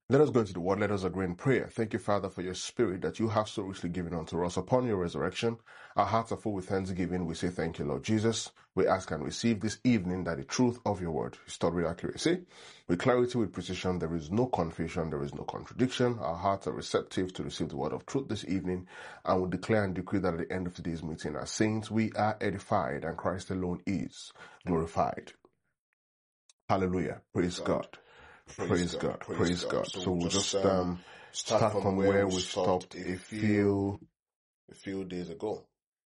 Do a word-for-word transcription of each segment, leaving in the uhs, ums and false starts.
Let us go into the word. Let us agree in prayer. Thank you, Father, for your spirit that you have so richly given unto us. Upon your resurrection, our hearts are full with thanksgiving. We say thank you, Lord Jesus. We ask and receive this evening that the truth of your word is taught with accuracy, with clarity, with precision. There is no confusion. There is no contradiction. Our hearts are receptive to receive the word of truth this evening, and we declare and decree that at the end of today's meeting, as saints, we are edified and Christ alone is glorified. Hallelujah. Praise God. God. Praise, Praise God. God. Praise, Praise God. God. So, so we'll just um, start, start from, from where, where we stopped a few a few days ago.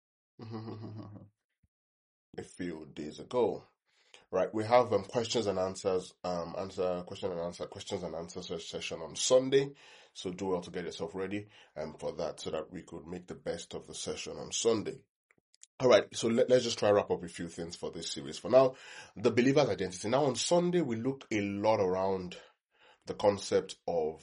a few days ago. Right. We have um, questions and answers, um, answer question and answer, questions and answers session on Sunday. So do well to get yourself ready um, for that so that we could make the best of the session on Sunday. All right, so let, let's just try to wrap up a few things for this series. For now, the believer's identity. Now, on Sunday, we look a lot around the concept of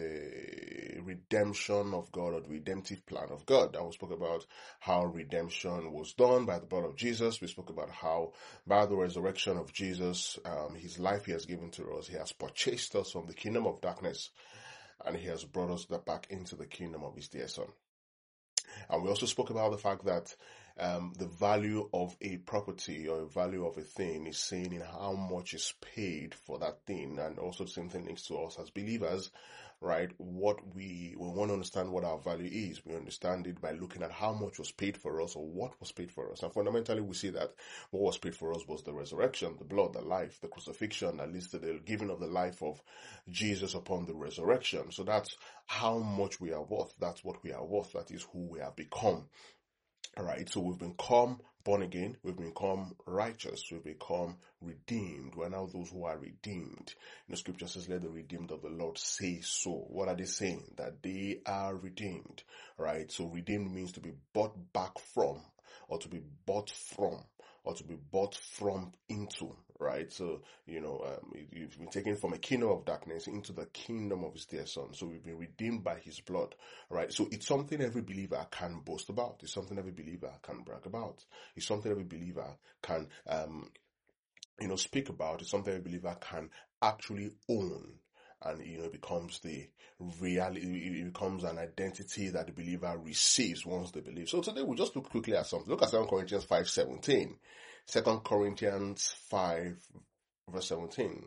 the redemption of God, or the redemptive plan of God. And we spoke about how redemption was done by the blood of Jesus. We spoke about how by the resurrection of Jesus, um, his life he has given to us, he has purchased us from the kingdom of darkness, and he has brought us back into the kingdom of his dear son. And we also spoke about the fact that um, the value of a property or a value of a thing is seen in how much is paid for that thing. And also the same thing links to us as believers, right? What we, we want to understand what our value is. We understand it by looking at how much was paid for us or what was paid for us. And fundamentally, we see that what was paid for us was the resurrection, the blood, the life, the crucifixion, that leads to the giving of the life of Jesus upon the resurrection. So that's how much we are worth. That's what we are worth. That is who we have become. All right, so we've become born again, we've become righteous, we've become redeemed. We're now those who are redeemed. The scripture says, let the redeemed of the Lord say so. What are they saying? That they are redeemed, right? So redeemed means to be bought back from, or to be bought from, or to be bought from into, right? So, you know, um, you've been taken from a kingdom of darkness into the kingdom of his dear son. So we've been redeemed by his blood, right? So it's something every believer can boast about. It's something every believer can brag about. It's something every believer can, um, you know, speak about. It's something every believer can actually own. And, you know, it becomes the reality, it becomes an identity that the believer receives once they believe. So today we'll just look quickly at something. Look at Second Corinthians five seventeen. Second Corinthians five verse seventeen.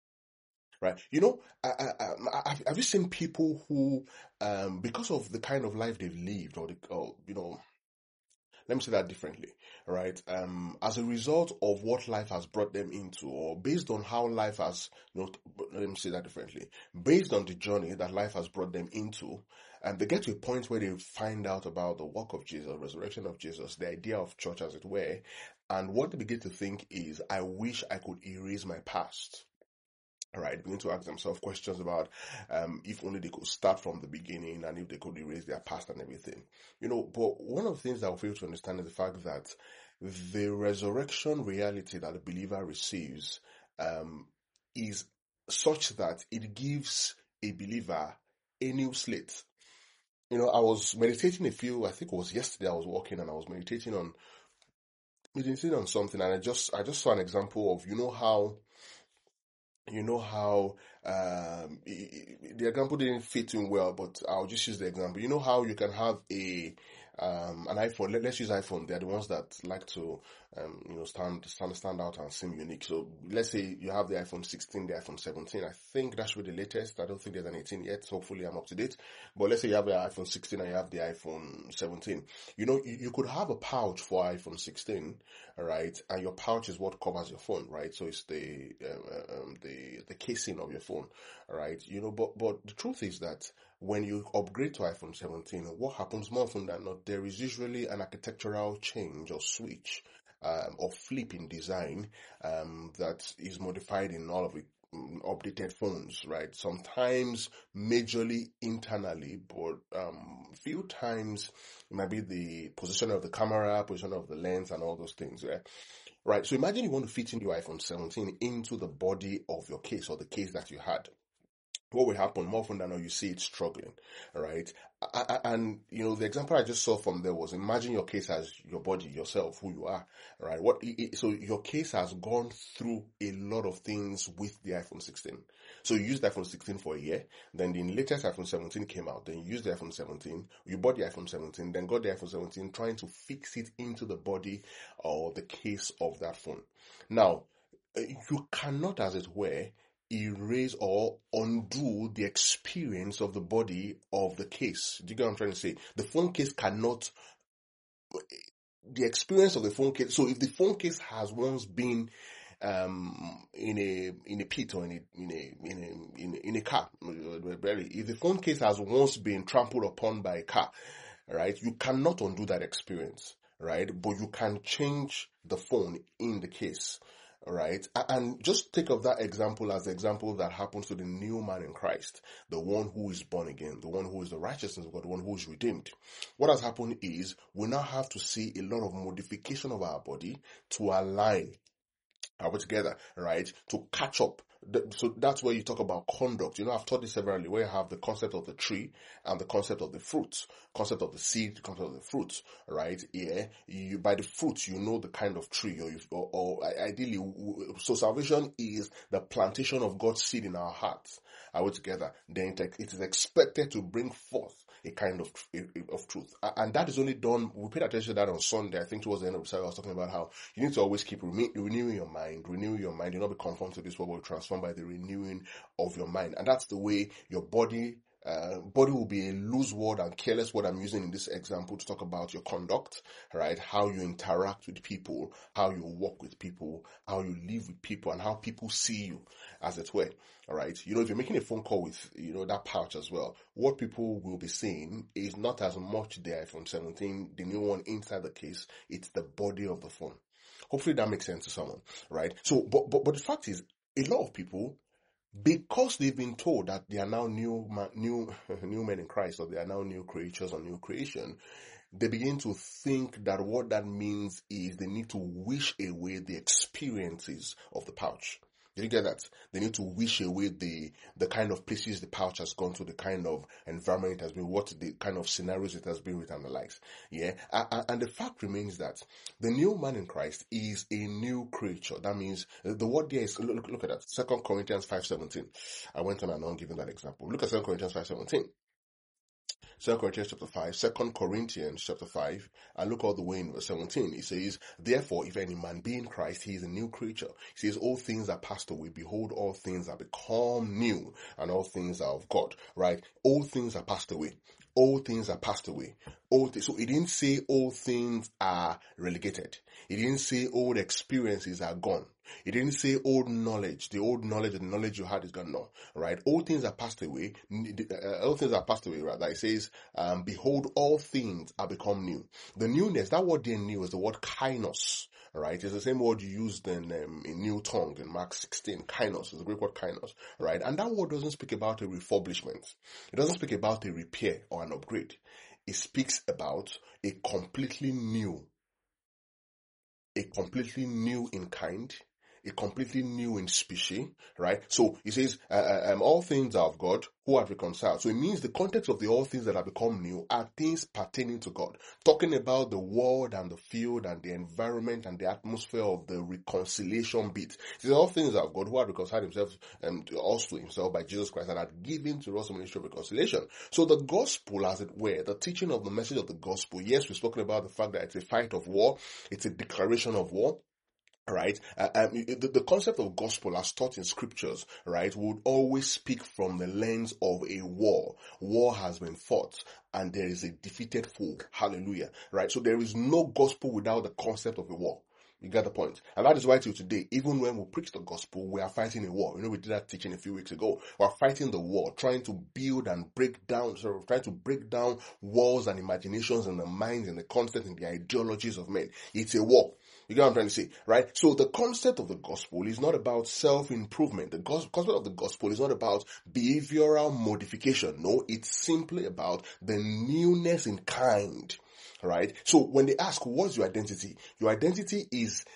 Right. You know, I, I, I, have you seen people who, um, because of the kind of life they've lived, or, the, or you know, let me say that differently, right? Um, as a result of what life has brought them into, or based on how life has, you know, let me say that differently, based on the journey that life has brought them into, and they get to a point where they find out about the work of Jesus, resurrection of Jesus, the idea of church as it were, and what they begin to think is, I wish I could erase my past. All right, begin to ask themselves questions about um, if only they could start from the beginning and if they could erase their past and everything. You know, but one of the things that we fail to understand is the fact that the resurrection reality that the believer receives um, is such that it gives a believer a new slate. You know, I was meditating a few, I think it was yesterday I was walking and I was meditating on meditating on something, and I just I just saw an example of, you know, how You know how um, the example didn't fit in well, but I'll just use the example. You know how you can have a um, an iPhone. Let, let's use iPhone. They're the ones that like to um, you know stand stand stand out and seem unique. So let's say you have the iPhone sixteen, the iPhone seventeen. I think that should be the latest. I don't think there's an eighteen yet. Hopefully, I'm up to date. But let's say you have the iPhone sixteen and you have the iPhone seventeen. You know, you, you could have a pouch for iPhone sixteen, right? And your pouch is what covers your phone, right? So it's the uh, um, the the casing of your phone, right? You know, but but the truth is that when you upgrade to iPhone seventeen, what happens more often than not, there is usually an architectural change or switch um, or flip in design um, that is modified in all of the updated phones, right? Sometimes majorly internally, but um, few times it might be the position of the camera, position of the lens, and all those things, right? Right. So imagine you want to fit in your iPhone seventeen into the body of your case or the case that you had. what will happen more often than not, you see it struggling, right? And, you know, the example I just saw from there was, imagine your case as your body, yourself, who you are, right? What, so your case has gone through a lot of things with the iPhone sixteen. So you used the iPhone sixteen for a year, then the latest iPhone seventeen came out, then you used the iPhone seventeen, you bought the iPhone seventeen, then got the iPhone seventeen, trying to fix it into the body or the case of that phone. Now, you cannot, as it were, erase or undo the experience of the body of the case. Do you get what I'm trying to say? The phone case cannot, the experience of the phone case. So if the phone case has once been um in a in a pit or in a in a in a in a, in a car, if the phone case has once been trampled upon by a car, right, you cannot undo that experience, right? But you can change the phone in the case. Right? And just take of that example as the example that happens to the new man in Christ, the one who is born again, the one who is the righteousness of God, the one who is redeemed. What has happened is we now have to see a lot of modification of our body to align our together, right? To catch up. So that's where you talk about conduct. You know, I've taught this severally, where you have the concept of the tree and the concept of the fruit, concept of the seed, the concept of the fruit, right? Yeah, you by the fruit you know the kind of tree, or, or, or ideally, so salvation is the plantation of God's seed in our hearts. Are we together? Then it is expected to bring forth a kind of of truth, and that is only done. We paid attention to that on Sunday. I think towards the end of the service, I was talking about how you need to always keep renewing your mind, renewing your mind. Do not be conformed to this world, but transformed by the renewing of your mind, and that's the way your body. Uh, body will be a loose word and careless word I'm using in this example to talk about your conduct, right? How you interact with people, how you walk with people, how you live with people, and how people see you, as it were, all right? You know, if you're making a phone call with, you know, that pouch as well, what people will be seeing is not as much the iPhone seventeen, the new one inside the case, it's the body of the phone. Hopefully that makes sense to someone, right? So, but, but, but the fact is, a lot of people, because they've been told that they are now new, new, new men in Christ, or they are now new creatures or new creation, they begin to think that what that means is they need to wish away the experiences of the pouch. Did you get that? They need to wish away the the kind of places the pouch has gone to, the kind of environment it has been, what the kind of scenarios it has been with, and the likes. Yeah, and, and the fact remains that the new man in Christ is a new creature. That means the word there is, look, look at that, Second Corinthians five seventeen. I went on and on giving that example. Look at Second Corinthians five seventeen. Second Corinthians chapter five, Second Corinthians chapter five, and look all the way in verse seventeen. It says, therefore, if any man be in Christ, he is a new creature. He says, all things are passed away. Behold, all things are become new, and all things are of God, right? All things are passed away. All things are passed away. All th- so it didn't say all things are relegated. It didn't say old experiences are gone. It didn't say old knowledge. The old knowledge, the knowledge you had is gone now, right? All things are passed away. Uh, all things are passed away, rather. It says, um, behold, all things are become new. The newness, that word there, new, is the word kainos, right? It's the same word you used in, um, in new tongue in Mark sixteen. Kainos is the Greek word kainos, right? And that word doesn't speak about a refurbishment. It doesn't speak about a repair or an upgrade. It speaks about a completely new, a completely new in kind, a completely new in species, right? So he says, uh, um, all things are of God, who have reconciled. So it means the context of the all things that have become new are things pertaining to God. Talking about the world and the field and the environment and the atmosphere of the reconciliation bit. He says, all things are of God, who have reconciled himself um, to us to himself by Jesus Christ, and had given to us a ministry of reconciliation. So the gospel, as it were, the teaching of the message of the gospel, yes, we've spoken about the fact that it's a fight of war, it's a declaration of war. Right, uh, um, the, the concept of gospel as taught in scriptures, right, would always speak from the lens of a war. War has been fought, and there is a defeated foe. Hallelujah. Right, so there is no gospel without the concept of a war. You get the point. And that is why till today, even when we preach the gospel, we are fighting a war. You know, we did that teaching a few weeks ago. We are fighting the war, trying to build and break down, sort of trying to break down walls and imaginations in the minds and the concepts and the ideologies of men. It's a war. You get what I'm trying to say, right? So the concept of the gospel is not about self-improvement. The concept of the gospel is not about behavioral modification. No, it's simply about the newness in kind, right? So when they ask, what's your identity? Your identity is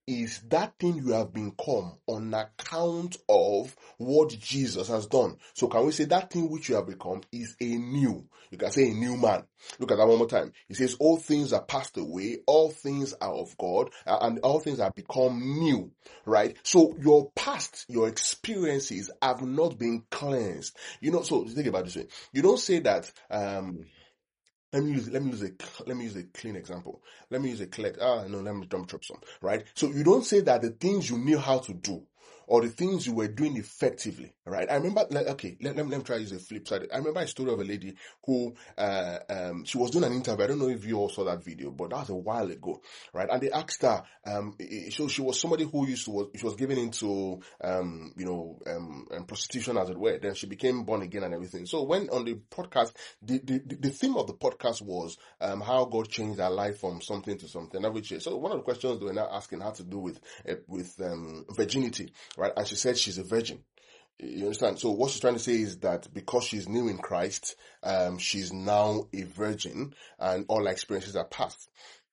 is that thing you have become on account of what Jesus has done. So can we say that thing which you have become is a new? You can say a new man. Look at that one more time. He says, all things are passed away, all things are of God, and all things have become new, right? So your past, your experiences have not been cleansed. You know, so think about it this way. You don't say that, um, Let me use let me use a let me use a clean example. Let me use a clear ah no let me dump drop some, right? So you don't say that the things you knew how to do or the things you were doing effectively, right? I remember, like, okay, let, let, me, let me try to use a flip side. I remember a story of a lady who, uh, um, she was doing an interview. I don't know if you all saw that video, but that was a while ago, right? And they asked her, um, so she was somebody who used to, was, she was given into, um, you know, um, um, prostitution as it were. Then she became born again and everything. So when on the podcast, the, the, the theme of the podcast was, um, how God changed her life from something to something. So one of the questions they were now asking had to do with, uh, with, um, virginity. Right, and she said she's a virgin. You understand? So what she's trying to say is that because she's new in Christ, um, she's now a virgin, and all her experiences are past.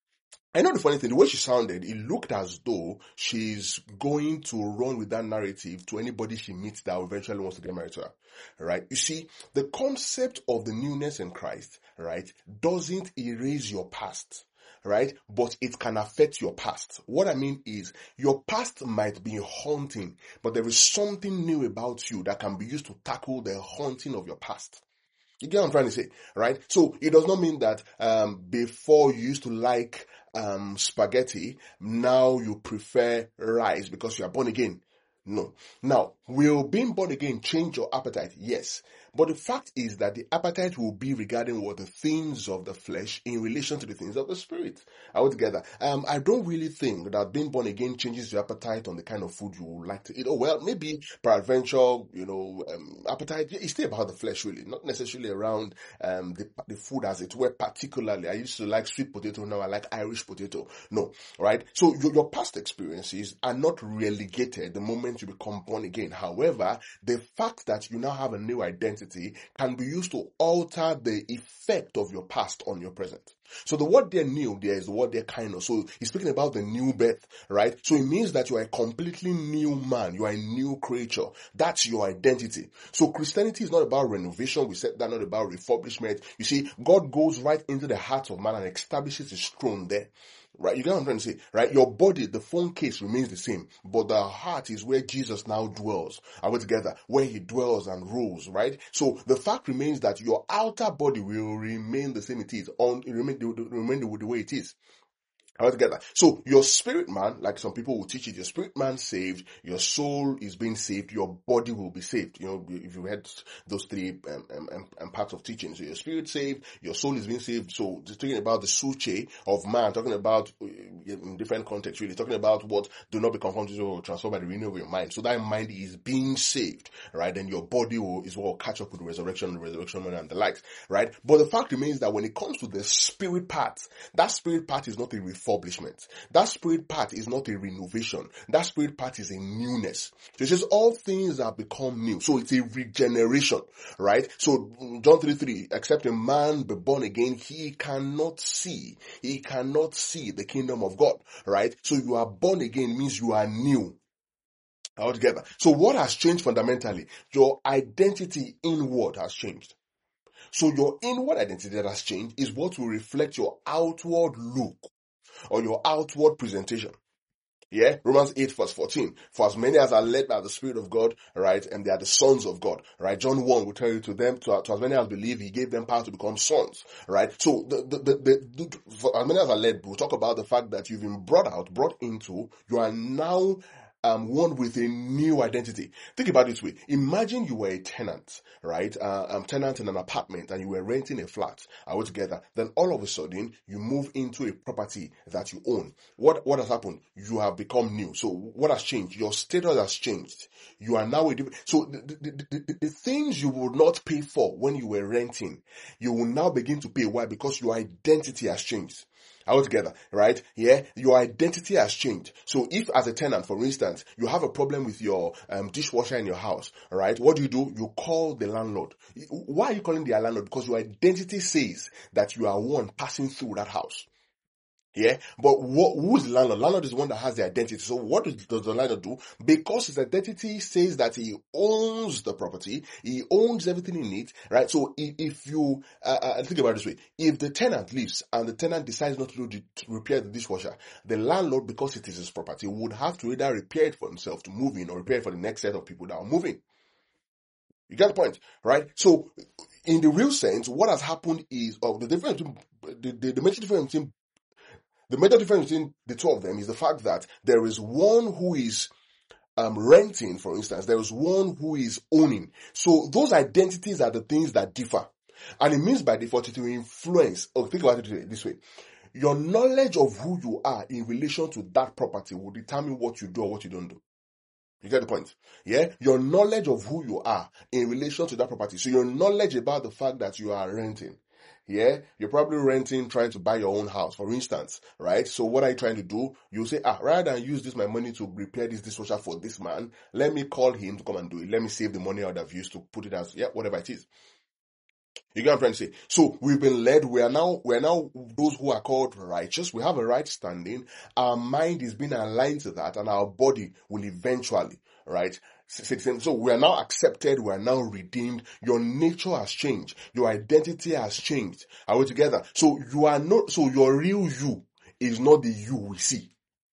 I know the funny thing, the way she sounded, it looked as though she's going to run with that narrative to anybody she meets that eventually wants to get married to her. Right? You see, the concept of the newness in Christ, right, doesn't erase your past. Right? But it can affect your past. What I mean is, your past might be haunting, but there is something new about you that can be used to tackle the haunting of your past. You get what I'm trying to say, right? So it does not mean that um, before you used to like um, spaghetti, now you prefer rice because you are born again. No. Now, will being born again change your appetite? Yes. But the fact is that the appetite will be regarding what the things of the flesh in relation to the things of the spirit. All together. Um, I don't really think that being born again changes your appetite on the kind of food you would like to eat. Oh, well, maybe peradventure, you know, um, appetite, it's still about the flesh really, not necessarily around um, the, the food as it were particularly. I used to like sweet potato, now I like Irish potato. No, right? So your, your past experiences are not relegated the moment you become born again. However, the fact that you now have a new identity can be used to alter the effect of your past on your present. So the word there new there is the word there kind of. So he's speaking about the new birth, right? So it means that you are a completely new man. You are a new creature. That's your identity. So Christianity is not about renovation. We said that, not about refurbishment. You see, God goes right into the heart of man and establishes his throne there. Right, you get what I'm trying to say, right? Your body, the phone case remains the same, but the heart is where Jesus now dwells. Are we together? Where he dwells and rules, right? So the fact remains that your outer body will remain the same it is, on remain the, remain the, the way it is. All together. So your spirit man, like some people will teach it, your spirit man saved, your soul is being saved, your body will be saved. You know, if you had those three um, um, um, parts of teaching. So your spirit saved, your soul is being saved. So talking about the suche of man, talking about uh, in different contexts really, talking about what do not be conformed to or transformed by the renewal of your mind. So that mind is being saved, right? Then your body will, is what will catch up with the resurrection, the resurrection and the likes, right? But the fact remains that when it comes to the spirit part, that spirit part is not a refurbishment. That spirit part is not a renovation. That spirit part is a newness. So it says all things have become new. So it's a regeneration, right? So John three three, except a man be born again, he cannot see. He cannot see the kingdom of God, right? So you are born again means you are new. Altogether. So what has changed fundamentally? Your identity inward has changed. So your inward identity that has changed is what will reflect your outward look or your outward presentation. Yeah, Romans eight verse fourteen. For as many as are led by the Spirit of God, right, and they are the sons of God, right? John one will tell you to them, to, to as many as believe, he gave them power to become sons, right? So the, the, the, the, the for as many as are led, we'll talk about the fact that you've been brought out, brought into, you are now Um, one with a new identity. Think about it this way. Imagine you were a tenant, right? Uh, um, tenant in an apartment and you were renting a flat all together. Then all of a sudden, you move into a property that you own. What, what has happened? You have become new. So what has changed? Your status has changed. You are now a different. So the, the, the, the, the things you would not pay for when you were renting, you will now begin to pay. Why? Because your identity has changed. Altogether, right? Yeah, your identity has changed. So if as a tenant, for instance, you have a problem with your um, dishwasher in your house, right? What do you do? You call the landlord. Why are you calling the landlord? Because your identity says that you are one passing through that house. Yeah, but what, who is the landlord? Landlord is the one that has the identity. So what does, does the landlord do? Because his identity says that he owns the property, he owns everything in it, right? So if, if you, uh, uh, think about it this way, if the tenant leaves and the tenant decides not to, do the, to repair the dishwasher, the landlord, because it is his property, would have to either repair it for himself to move in or repair it for the next set of people that are moving. You get the point, right? So in the real sense, what has happened is, oh, the difference between, the, the, the major difference between The major difference between the two of them is the fact that there is one who is um, renting, for instance. There is one who is owning. So those identities are the things that differ. And it means by default it will influence, or think about it this way. Your knowledge of who you are in relation to that property will determine what you do or what you don't do. You get the point? Yeah? Your knowledge of who you are in relation to that property. So your knowledge about the fact that you are renting. Yeah, you're probably renting, trying to buy your own house, for instance, right? So what are you trying to do? You say, ah, rather than use this my money to repair this dishwasher for this man, let me call him to come and do it. Let me save the money I would have used to put it as, yeah, whatever it is. You get what I'm trying to say? So we've been led. We are now, we are now those who are called righteous. We have a right standing. Our mind is being aligned to that, and our body will eventually, right? So we are now accepted. We are now redeemed. Your nature has changed. Your identity has changed. Are we together? So you are not. So your real you is not the you we see.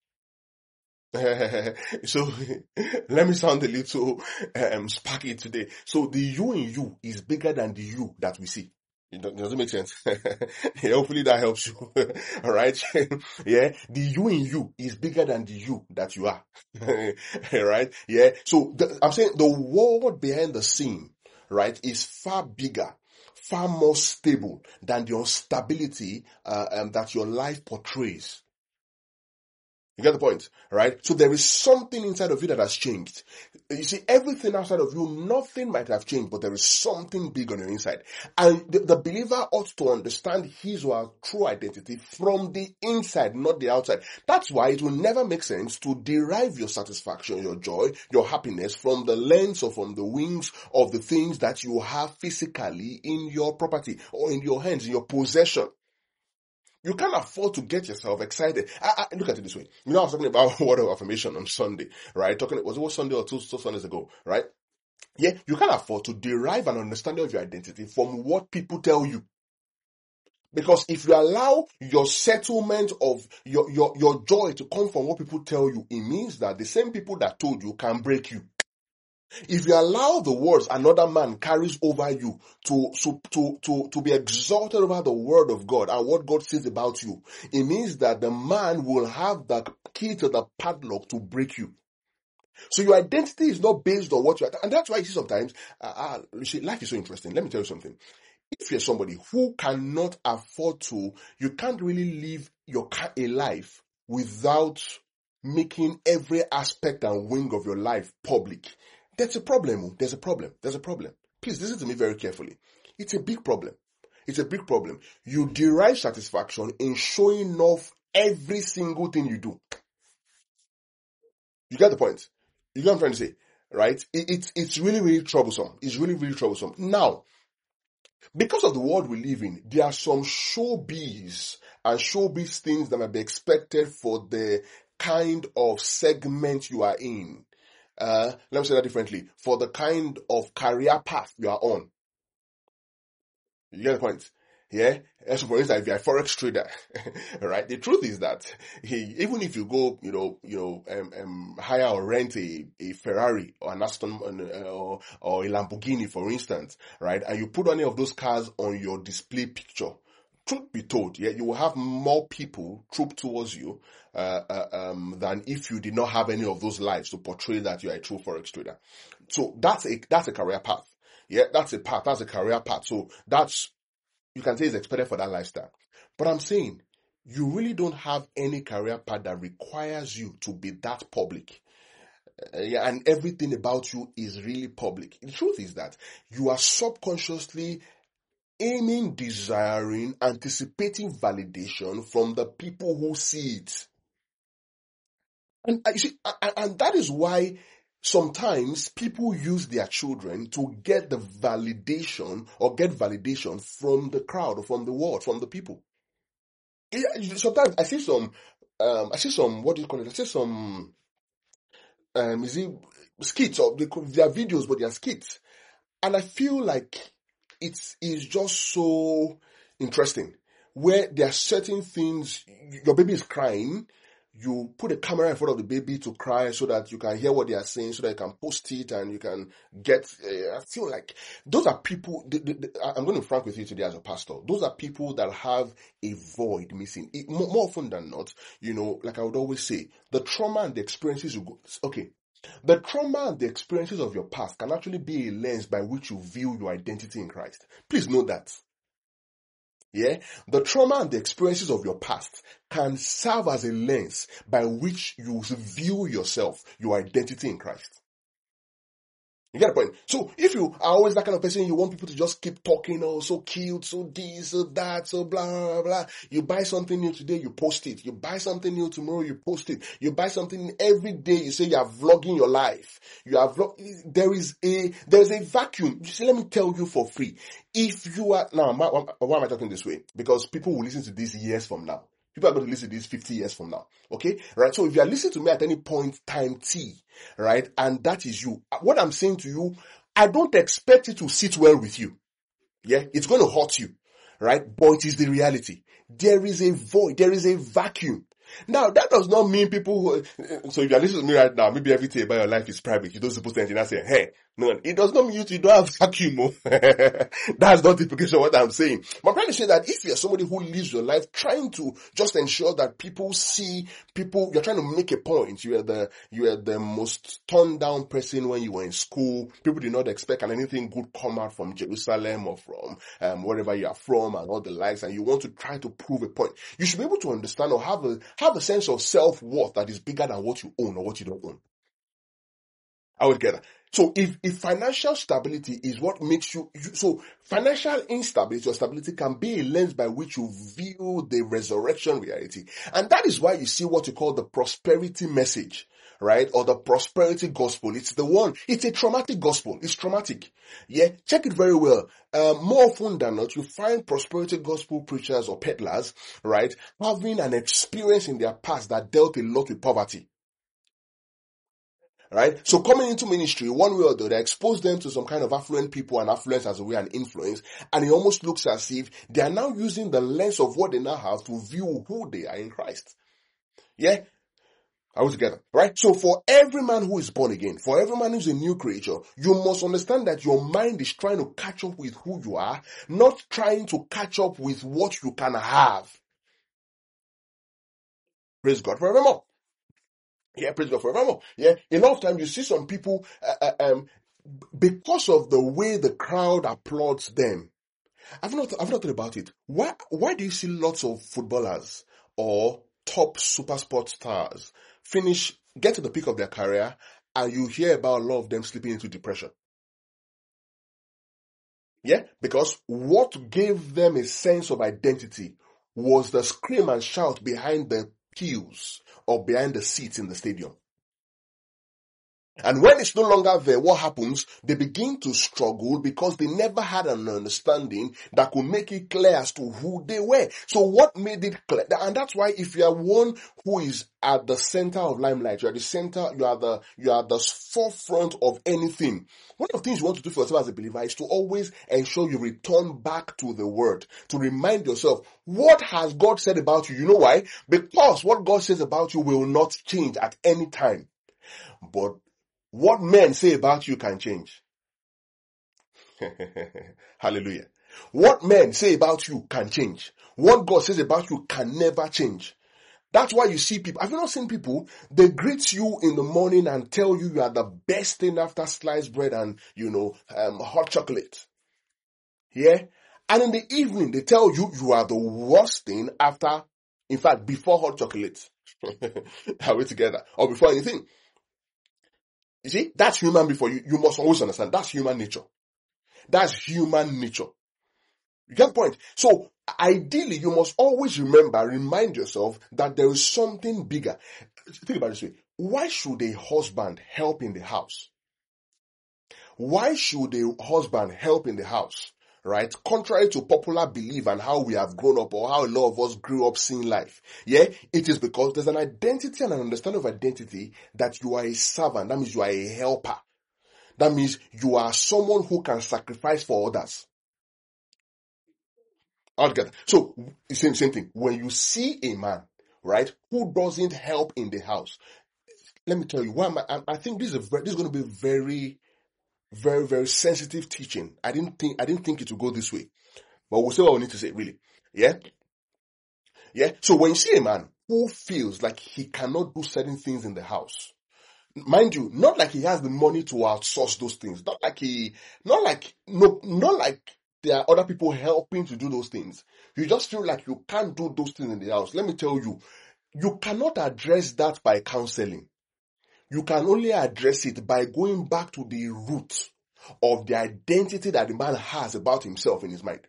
So let me sound a little um, sparky today. So the you in you is bigger than the you that we see. Does it make sense? Yeah, hopefully that helps you. All right. Yeah. The you in you is bigger than the you that you are. Right. Yeah. So the, I'm saying the world behind the scene, right, is far bigger, far more stable than the instability uh, um, that your life portrays. You get the point, right? So there is something inside of you that has changed. You see, everything outside of you, nothing might have changed, but there is something big on your inside. And the, the believer ought to understand his or her true identity from the inside, not the outside. That's why it will never make sense to derive your satisfaction, your joy, your happiness from the lens or from the wings of the things that you have physically in your property or in your hands, in your possession. You can't afford to get yourself excited. I, I, look at it this way. You know, I was talking about word of affirmation on Sunday, right? Talking, was it was Sunday or two, two Sundays ago, right? Yeah, you can't afford to derive an understanding of your identity from what people tell you. Because if you allow your settlement of your, your, your joy to come from what people tell you, it means that the same people that told you can break you. If you allow the words another man carries over you to, to, to, to, to be exalted over the word of God and what God says about you, it means that the man will have the key to the padlock to break you. So your identity is not based on what you are. And that's why you see sometimes, uh, uh, you see, life is so interesting. Let me tell you something. If you're somebody who cannot afford to, you can't really live your a life without making every aspect and wing of your life public. That's a problem. There's a problem. There's a problem. Please listen to me very carefully. It's a big problem. It's a big problem. You derive satisfaction in showing off every single thing you do. You get the point? You get what I'm trying to say, right? It, it's it's really, really troublesome. It's really, really troublesome. Now, because of the world we live in, there are some showbiz and showbiz things that might be expected for the kind of segment you are in. Uh, let me say that differently. For the kind of career path you are on. You get the point? Yeah? So for instance, if you're a forex trader, right? The truth is that he, even if you go, you know, you know, um, um, hire or rent a, a Ferrari or an Aston uh, or, or a Lamborghini, for instance, right? And you put any of those cars on your display picture, truth be told, yeah, you will have more people troop towards you uh, uh, um, than if you did not have any of those lights to portray that you are a true forex trader. So that's a that's a career path. Yeah, that's a path. That's a career path. So that's, you can say, it's expected for that lifestyle. But I'm saying you really don't have any career path that requires you to be that public. Uh, yeah, and everything about you is really public. The truth is that you are subconsciously aiming, desiring, anticipating validation from the people who see it. And you see, and, and that is why sometimes people use their children to get the validation or get validation from the crowd or from the world, from the people. Yeah, sometimes I see some, um, I see some, what do you call it? I see some, um, is it skits, or they, could- they are videos, but they are skits. And I feel like it is just so interesting where there are certain things, your baby is crying, you put a camera in front of the baby to cry so that you can hear what they are saying, so that you can post it and you can get, uh, I feel like those are people, the, the, the, I'm going to be frank with you today as a pastor, those are people that have a void missing. It, more, more often than not, you know, like I would always say, the trauma and the experiences you go, okay, the trauma and the experiences of your past can actually be a lens by which you view your identity in Christ. Please know that. Yeah, the trauma and the experiences of your past can serve as a lens by which you view yourself, your identity in Christ. You get the point? So if you are always that kind of person, you want people to just keep talking, oh, so cute, so this, so that, so blah, blah, blah. You buy something new today, you post it. You buy something new tomorrow, you post it. You buy something every day, you say you are vlogging your life. You are vlog- there is a, there is a vacuum. You see, let me tell you for free. If you are, now, why am I talking this way? Because people will listen to this years from now. People are going to listen to this fifty years from now. Okay? Right? So if you are listening to me at any point time T, right? And that is you. What I'm saying to you, I don't expect it to sit well with you. Yeah? It's going to hurt you. Right? But it is the reality. There is a void. There is a vacuum. Now, that does not mean people who, so if you're listening to me right now, maybe everything about your life is private. You don't supposed to enter and say, hey, no, it does not mean you, you don't have vacuum. Oh. That's not the implication of what I'm saying. I'm trying to say that if you're somebody who lives your life trying to just ensure that people see, people, you're trying to make a point. You are the, you are the most turned down person when you were in school. People did not expect anything good come out from Jerusalem or from, um, wherever you are from and all the likes, and you want to try to prove a point. You should be able to understand or have a, have a sense of self-worth that is bigger than what you own or what you don't own. I would get that. So if, if financial stability is what makes you, you, so financial instability or stability can be a lens by which you view the resurrection reality. And that is why you see what you call the prosperity message, right? Or the prosperity gospel. It's the one, it's a traumatic gospel. It's traumatic. Yeah. Check it very well. Um, more often than not, you find prosperity gospel preachers or peddlers, right, having an experience in their past that dealt a lot with poverty. Right? So coming into ministry, one way or the other, expose them to some kind of affluent people and affluence as a way and influence. And it almost looks as if they are now using the lens of what they now have to view who they are in Christ. Yeah? Are we together? Right? So for every man who is born again, for every man who's a new creature, you must understand that your mind is trying to catch up with who you are, not trying to catch up with what you can have. Praise God forevermore. Yeah, praise God forevermore. Yeah, a lot of times you see some people, uh, um, because of the way the crowd applauds them. I've not, I've not thought about it. Why, why do you see lots of footballers or top super sports stars finish, get to the peak of their career, and you hear about a lot of them slipping into depression? Yeah, because what gave them a sense of identity was the scream and shout behind the pews or behind the seats in the stadium. And when it's no longer there, what happens? They begin to struggle because they never had an understanding that could make it clear as to who they were. So what made it clear? And that's why if you are one who is at the center of limelight, you are the center, you are the, you are the forefront of anything. One of the things you want to do for yourself as a believer is to always ensure you return back to the word, to remind yourself, what has God said about you? You know why? Because what God says about you will not change at any time. But what men say about you can change. Hallelujah. What men say about you can change. What God says about you can never change. That's why you see people. Have you not seen people? They greet you in the morning and tell you you are the best thing after sliced bread and, you know, um, hot chocolate. Yeah? And in the evening, they tell you you are the worst thing after, in fact, before hot chocolate. Are we together? Or before anything. You see, that's human before you. You must always understand. That's human nature. That's human nature. You get the point? So, ideally, you must always remember, remind yourself that there is something bigger. Think about it this way. Why should a husband help in the house? Why should a husband help in the house? right? Contrary to popular belief and how we have grown up or how a lot of us grew up seeing life. Yeah, it is because there's an identity and an understanding of identity that you are a servant. That means you are a helper. That means you are someone who can sacrifice for others. Altogether. So, same, same thing. When you see a man, right, who doesn't help in the house, let me tell you, why am I, I think this is, a, this is going to be very, very, very sensitive teaching. I didn't think, I didn't think it would go this way, but we'll say what we need to say, really. Yeah? Yeah? So when you see a man who feels like he cannot do certain things in the house, mind you, not like he has the money to outsource those things, not like he, not like, no, not like there are other people helping to do those things. You just feel like you can't do those things in the house. Let me tell you, you cannot address that by counseling. You can only address it by going back to the root of the identity that the man has about himself in his mind.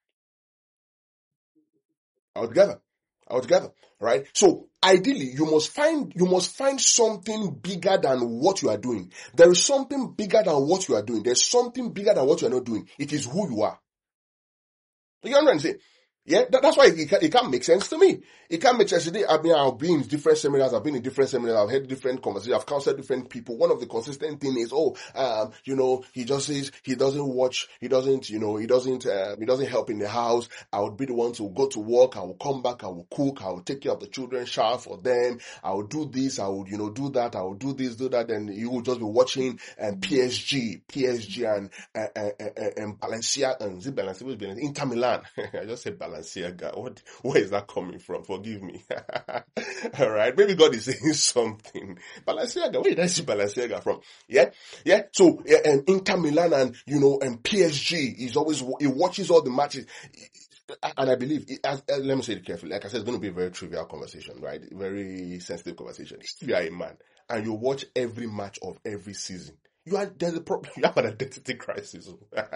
Altogether. Altogether. Right? So ideally, you must find, you must find something bigger than what you are doing. There is something bigger than what you are doing. There's something bigger than what you are not doing. It is who you are. You understand what I'm saying? Yeah, that, that's why it, it can't make sense to me. It can't make sense today. I mean, I've been in different seminars. I've been in different seminars. I've had different conversations. I've counseled different people. One of the consistent things is, oh, um, you know, he just says he doesn't watch. He doesn't, you know, he doesn't, uh, he doesn't help in the house. I would be the one to go to work. I will come back. I will cook. I will take care of the children, shower for them. I will do this. I would, you know, do that. I will do this, do that. And you will just be watching um, P S G, P S G and, uh, uh, uh, and Balenciaga, and is it Balenciaga? Inter Milan. I just said Balenciaga. What, where is that coming from? Forgive me. All right. Maybe God is saying something. Balenciaga. Where did I see Balenciaga from? Yeah. Yeah. So, uh, um, Inter Milan and, you know, and P S G is always, he watches all the matches. And I believe, it, as, uh, let me say it carefully. Like I said, it's going to be a very trivial conversation, right? Very sensitive conversation. If you are a man and you watch every match of every season, you are, there's a problem. You have an identity crisis.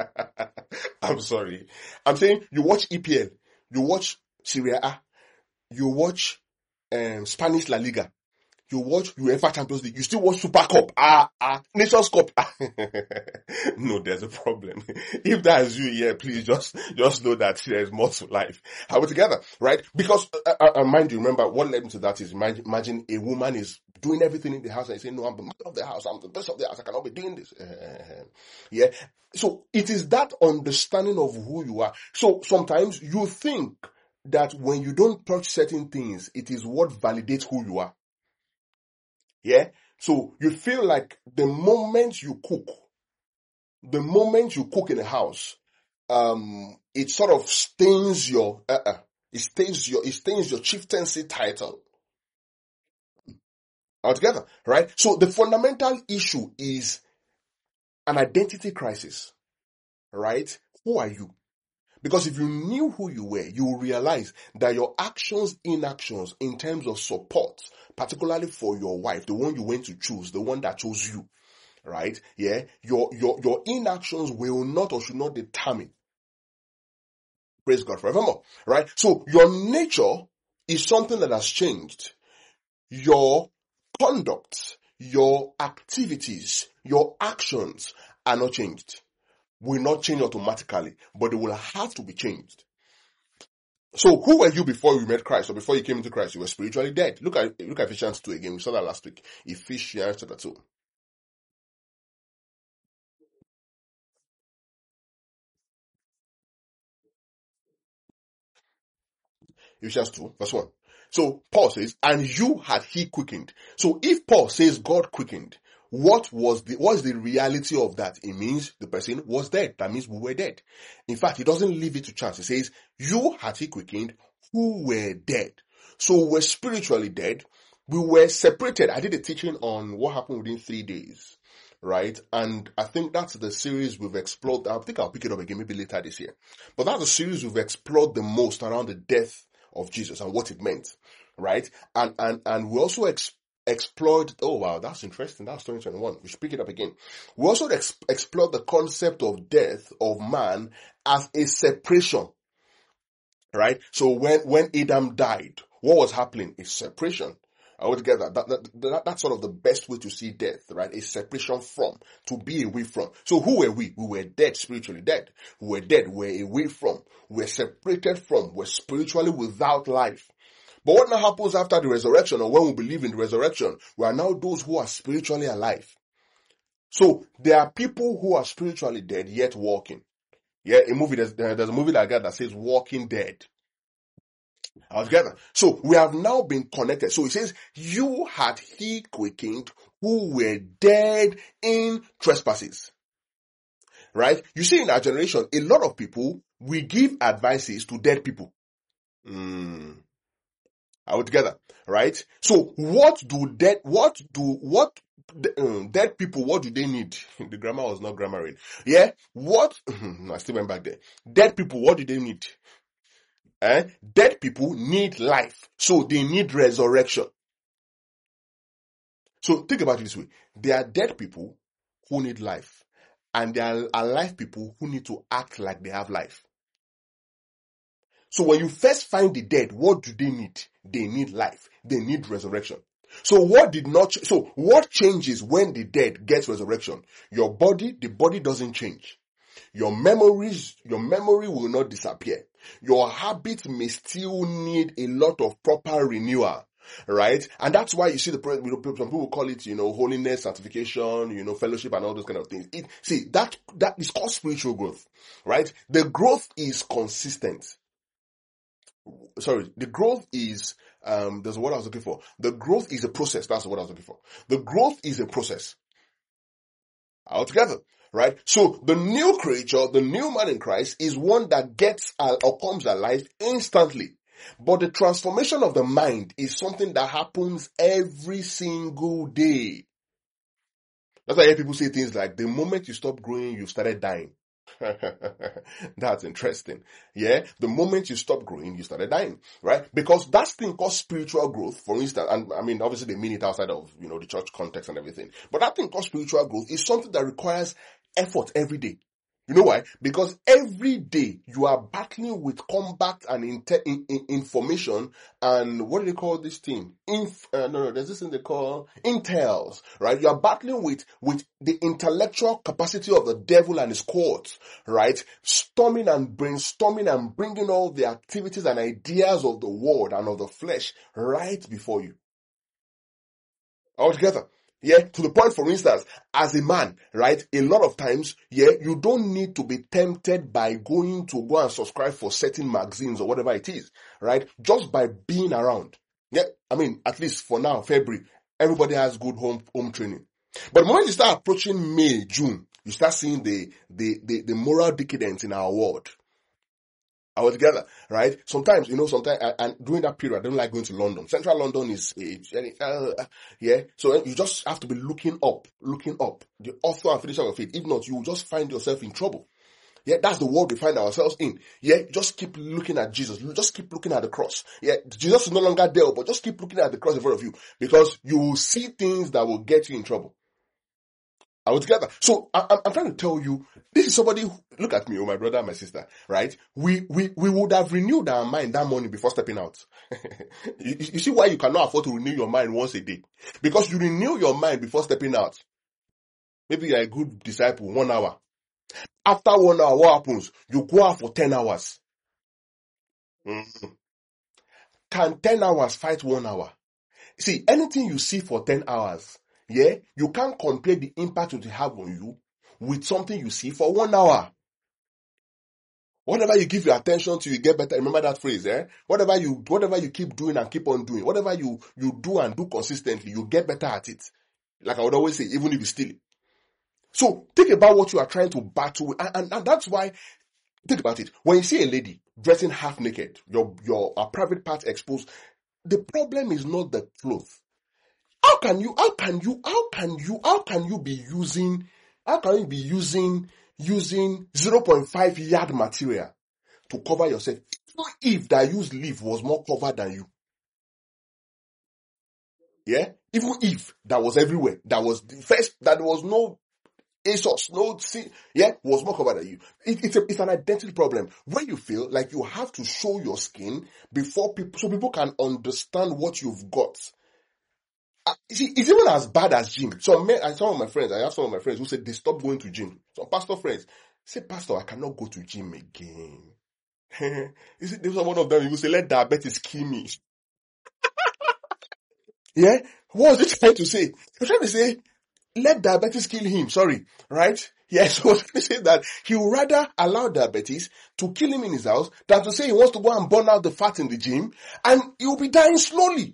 I'm sorry. I'm saying you watch E P L, you watch Serie A, you watch um, Spanish La Liga, you watch UEFA Champions League, you still watch Super Cup, ah, ah, Nations Cup. No, there's a problem. If that is you, yeah, please just, just know that there's more to life. How we together, right? Because, uh, uh, mind you, remember, what led me to that is, imagine, imagine a woman is doing everything in the house and saying, no, I'm the man of the house, I'm the best of the house, I cannot be doing this. Uh, yeah. So it is that understanding of who you are. So sometimes you think that when you don't touch certain things, it is what validates who you are. Yeah. So you feel like the moment you cook, the moment you cook in a house, um, it sort of stains your, uh-uh, it stains your, it stains your chieftaincy title altogether, right? So the fundamental issue is an identity crisis, right? Who are you? Because if you knew who you were, you will realize that your actions, inactions in terms of support, particularly for your wife, the one you went to choose, the one that chose you, right? Yeah, your your your inactions will not or should not determine. Praise God forevermore, right? So your nature is something that has changed. Your conduct, your activities, your actions are not changed. Will not change automatically, but they will have to be changed. So who were you before you met Christ or before you came into Christ? You were spiritually dead. Look at look at Ephesians two again. We saw that last week. Ephesians chapter two. Ephesians two, verse one. So Paul says, and you had he quickened. So if Paul says God quickened, what was the what is the reality of that? It means the person was dead. That means we were dead. In fact, he doesn't leave it to chance. He says, you had he quickened who were dead. So we're spiritually dead. We were separated. I did a teaching on what happened within three days. Right? And I think that's the series we've explored. I think I'll pick it up again maybe later this year. But that's the series we've explored the most around the death of Jesus and what it meant. Right? And, and, and we also ex- explored, oh wow, that's interesting. That's twenty twenty-one. We should pick it up again. We also ex- explored the concept of death of man as a separation. Right? So when, when Adam died, what was happening is separation. I would get that. That, that, that. That's sort of the best way to see death, right? A separation from, to be away from. So who were we? We were dead, spiritually dead. We were dead, we were away from, we were separated from, we're spiritually without life. But what now happens after the resurrection, or when we believe in the resurrection? We are now those who are spiritually alive. So there are people who are spiritually dead yet walking. Yeah, a movie, there's, there's a movie that I got that says Walking Dead. Altogether. So we have now been connected. So it says, you had he quickened who were dead in trespasses. Right? You see, in our generation, a lot of people, we give advices to dead people. Mm. Altogether. Right? So what do dead, what do, what, um, dead people, what do they need? The grammar was not grammar. Yeah? What, I still went back there. Dead people, what do they need? Eh? Dead people need life, so they need resurrection. So think about it this way. There are dead people who need life, and there are alive people who need to act like they have life. So when you first find the dead, what do they need? They need life. They need resurrection. So what did not, ch- so what changes when the dead gets resurrection? Your body, the body doesn't change. Your memories, your memory will not disappear. Your habits may still need a lot of proper renewal, right? And that's why you see the, some people call it, you know, holiness, sanctification, you know, fellowship and all those kind of things. It, see, that, that is called spiritual growth, right? The growth is consistent. Sorry, the growth is, um, there's what I was looking for. The growth is a process. That's what I was looking for. The growth is a process. Altogether. Right? So the new creature, the new man in Christ is one that gets uh, or comes alive instantly. But the transformation of the mind is something that happens every single day. That's why I hear people say things like, the moment you stop growing, you started dying. That's interesting. Yeah. The moment you stop growing, you started dying, right? Because that's thing called spiritual growth, for instance. And I mean, obviously they mean it outside of, you know, the church context and everything. But that thing called spiritual growth is something that requires effort every day. You know why? Because every day you are battling with combat and inter- in, in, information and what do they call this thing? Inf- uh, no, no, there's this thing they call intels, right? You are battling with, with the intellectual capacity of the devil and his courts, right? Storming and brainstorming and bringing all the activities and ideas of the world and of the flesh right before you. All together. Yeah, to the point, for instance, as a man, right, a lot of times, yeah, you don't need to be tempted by going to go and subscribe for certain magazines or whatever it is, right? Just by being around. Yeah, I mean, at least for now, February, everybody has good home home training. But the moment you start approaching May, June, you start seeing the, the, the, the moral decadence in our world. I was together, right? Sometimes, you know, sometimes, and during that period, I don't like going to London. Central London is, uh, yeah. So you just have to be looking up, looking up. The author and finisher of faith. If not, you will just find yourself in trouble. Yeah, that's the world we find ourselves in. Yeah, just keep looking at Jesus. Just keep looking at the cross. Yeah, Jesus is no longer there, but just keep looking at the cross in front of you, because you will see things that will get you in trouble. Are we together? So I, I'm trying to tell you, this is somebody who, look at me, or my brother and my sister, right? We, we, we would have renewed our mind that morning before stepping out. you, you see why you cannot afford to renew your mind once a day? Because you renew your mind before stepping out. Maybe you're a good disciple, one hour. After one hour, what happens? You go out for ten hours. Mm-hmm. Can ten hours fight one hour? See, anything you see for ten hours, yeah, you can't compare the impact it will have on you with something you see for one hour. Whatever you give your attention to, you get better. Remember that phrase, eh? Whatever you, whatever you keep doing and keep on doing, whatever you, you do and do consistently, you get better at it. Like I would always say, even if you steal it. So think about what you are trying to battle with, and, and, and that's why, think about it. When you see a lady dressing half naked, your, your uh, private parts exposed, the problem is not the clothes. How can you, how can you, how can you, how can you be using, how can you be using, using zero point five yard material to cover yourself? If that used leaf was more covered than you. Yeah? Even if that was everywhere, that was the first, that there was no ASOS, no C, yeah, was more covered than you. It, it's a, it's an identity problem. When you feel like you have to show your skin before people, so people can understand what you've got. Uh, you see, it's even as bad as gym. Some men, and some of my friends, I have some of my friends who said they stopped going to gym. Some pastor friends say, Pastor, I cannot go to gym again. You see, there's one of them who say, let diabetes kill me. Yeah? What was he trying to say? He was trying to say, let diabetes kill him. Sorry. Right? Yes, he was trying to say that he would rather allow diabetes to kill him in his house than to say he wants to go and burn out the fat in the gym, and he will be dying slowly.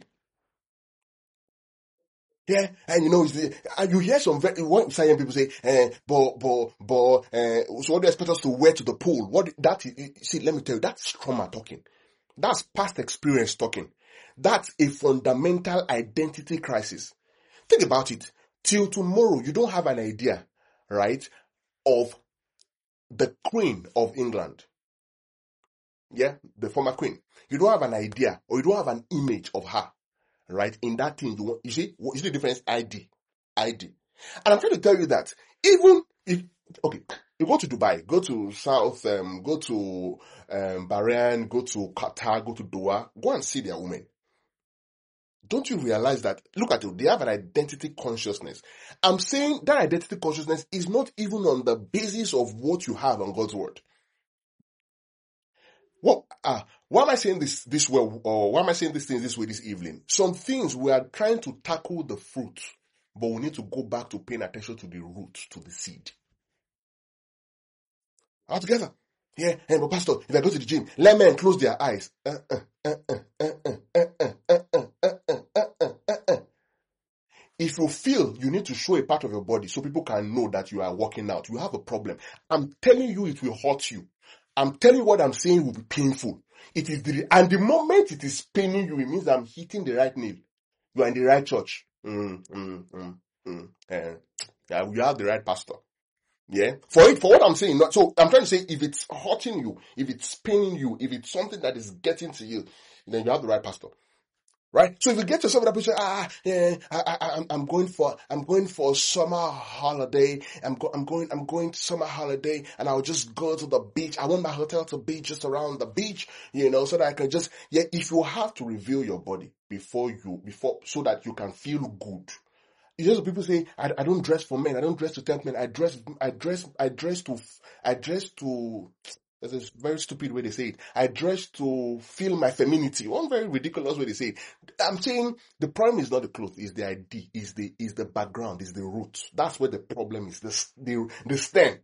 Yeah, and you know, and you hear some very, what science people say, eh, but, but, but, eh, so what do you expect us to wear to the pool? What, that is, see, let me tell you, that's trauma talking. That's past experience talking. That's a fundamental identity crisis. Think about it. Till tomorrow, you don't have an idea, right, of the Queen of England. Yeah, the former Queen. You don't have an idea, or you don't have an image of her, right? In that thing, you want, you see, you see the difference? I D. I D. And I'm trying to tell you that even if, okay, you go to Dubai, go to South, um, go to um, Bahrain, go to Qatar, go to Doha, go and see their women. Don't you realize that, look at it, they have an identity consciousness. I'm saying that identity consciousness is not even on the basis of what you have on God's word. What, uh, why am I saying this this way, or why am I saying these things this way this evening? Some things we are trying to tackle the fruit, but we need to go back to paying attention to the root, to the seed. All together. Yeah, and but Pastor, if I go to the gym, let men close their eyes. Uh, uh, uh, uh, uh, uh, uh, uh, uh, uh, uh, uh, uh, uh, uh. If you feel you need to show a part of your body so people can know that you are working out, you have a problem. I'm telling you, it will hurt you. I'm telling you what I'm saying will be painful. It is the, and the moment it is paining you, it means I'm hitting the right nail. You are in the right church. Mm, mm, mm, mm. Uh, yeah, you have the right pastor. Yeah, for it, for what I'm saying. Not, so I'm trying to say, if it's hurting you, if it's paining you, if it's something that is getting to you, then you have the right pastor. Right? So if you get to someone that say, ah, yeah, I, I, I'm going for, I'm going for a summer holiday. I'm, go, I'm going, I'm going to summer holiday, and I'll just go to the beach. I want my hotel to be just around the beach, you know, so that I can just, yeah, if you have to reveal your body before you, before, so that you can feel good. You just people say, I, I don't dress for men. I don't dress to tempt men. I dress, I dress, I dress to, I dress to, that's a very stupid way they say it. I dress to feel my femininity. One very ridiculous way they say it. I'm saying the problem is not the clothes, is the idea, is the, is the background, is the root. That's where the problem is, the, the, the stem.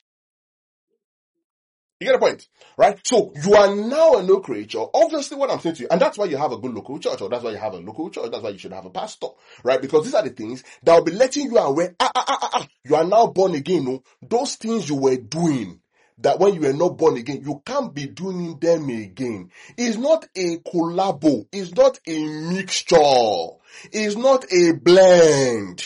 You get the point, right? So you are now a new creature. Obviously, what I'm saying to you, and that's why you have a good local church, or that's why you have a local church, that's why you should have a pastor, right? Because these are the things that will be letting you aware, ah, ah, ah, ah, you are now born again, no? Those things you were doing, that when you were not born again, you can't be doing them again. It's not a collabo. It's not a mixture. It's not a blend.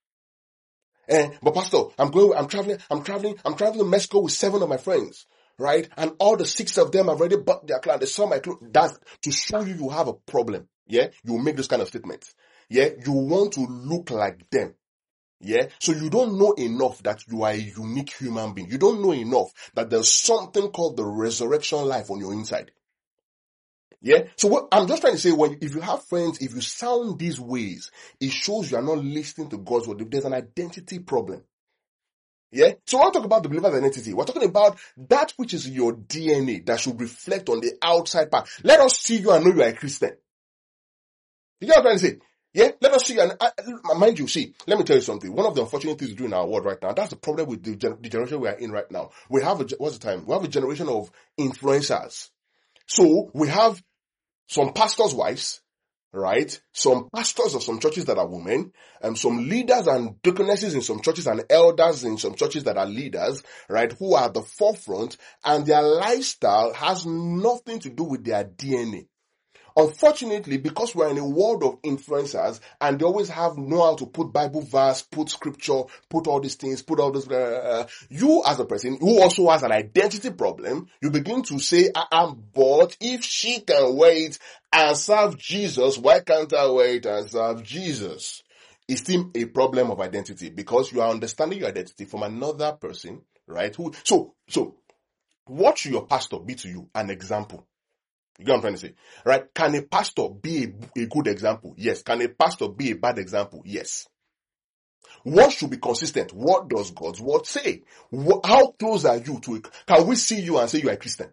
Eh, but Pastor, I'm going, I'm traveling, I'm traveling, I'm traveling to Mexico with seven of my friends, right? And all the six of them have already bought their clothes. They saw my clothes. That's to show you you have a problem. Yeah, you make those kind of statements. Yeah, you want to look like them. Yeah, so you don't know enough that you are a unique human being. You don't know enough that there's something called the resurrection life on your inside. Yeah, so what I'm just trying to say, when if you have friends, if you sound these ways, it shows you are not listening to God's word. There's an identity problem. Yeah, so when I talk about the believer's identity, we're talking about that which is your D N A that should reflect on the outside part. Let us see you and know you are a Christian. You get what I'm trying to say? Yeah, let us see you and uh, mind you, see, let me tell you something. One of the unfortunate things we do in our world right now, that's the problem with the, gen- the generation we are in right now. We have a, what's the time? We have a generation of influencers. So we have some pastors' wives, right? Some pastors of some churches that are women, and some leaders and deaconesses in some churches and elders in some churches that are leaders, right? Who are at the forefront, and their lifestyle has nothing to do with their D N A. Unfortunately, because we're in a world of influencers and they always have know how to put Bible verse, put scripture, put all these things, put all this, uh, you as a person who also has an identity problem, you begin to say, I am but if she can wait and serve Jesus, why can't I wait and serve Jesus? It's still a problem of identity because you are understanding your identity from another person, right? Who, so, so, what should your pastor be to you? An example. You get what I'm trying to say? Right? Can a pastor be a, a good example? Yes. Can a pastor be a bad example? Yes. What should be consistent? What does God's word say? What, how close are you to it? Can we see you and say you are a Christian?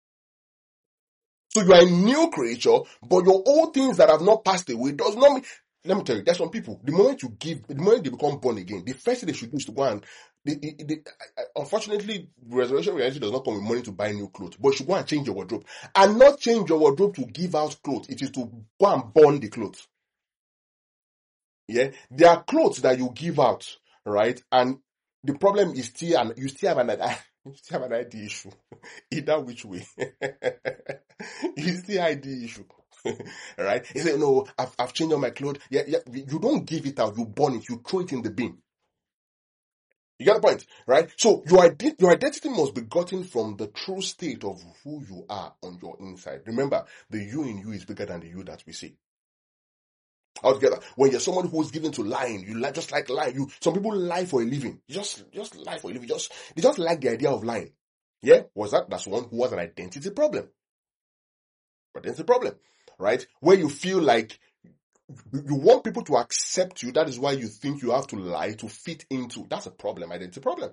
So you are a new creature, but your old things that have not passed away does not mean. Let me tell you, there's some people, the moment you give, the moment they become born again, the first thing they should do is to go and, they, they, they, unfortunately, resurrection reality does not come with money to buy new clothes, but you should go and change your wardrobe. And not change your wardrobe to give out clothes, it is to go and burn the clothes. Yeah, there are clothes that you give out, right? And the problem is still, and you still have an, you still have an I D issue, either which way. You still I D issue, right? You say, no, I've, I've changed all my clothes. Yeah, yeah. You don't give it out, you burn it, you throw it in the bin. You get the point, right? So your ident- your identity must be gotten from the true state of who you are on your inside. Remember, the you in you is bigger than the you that we see. Altogether, when you're someone who's given to lying, you like just like lying. You some people lie for a living. You just just lie for a living. Just they just like the idea of lying. Yeah, was that that's one who has an identity problem. Identity problem, right? Where you feel like you want people to accept you. That is why you think you have to lie to fit into. That's a problem. Identity problem.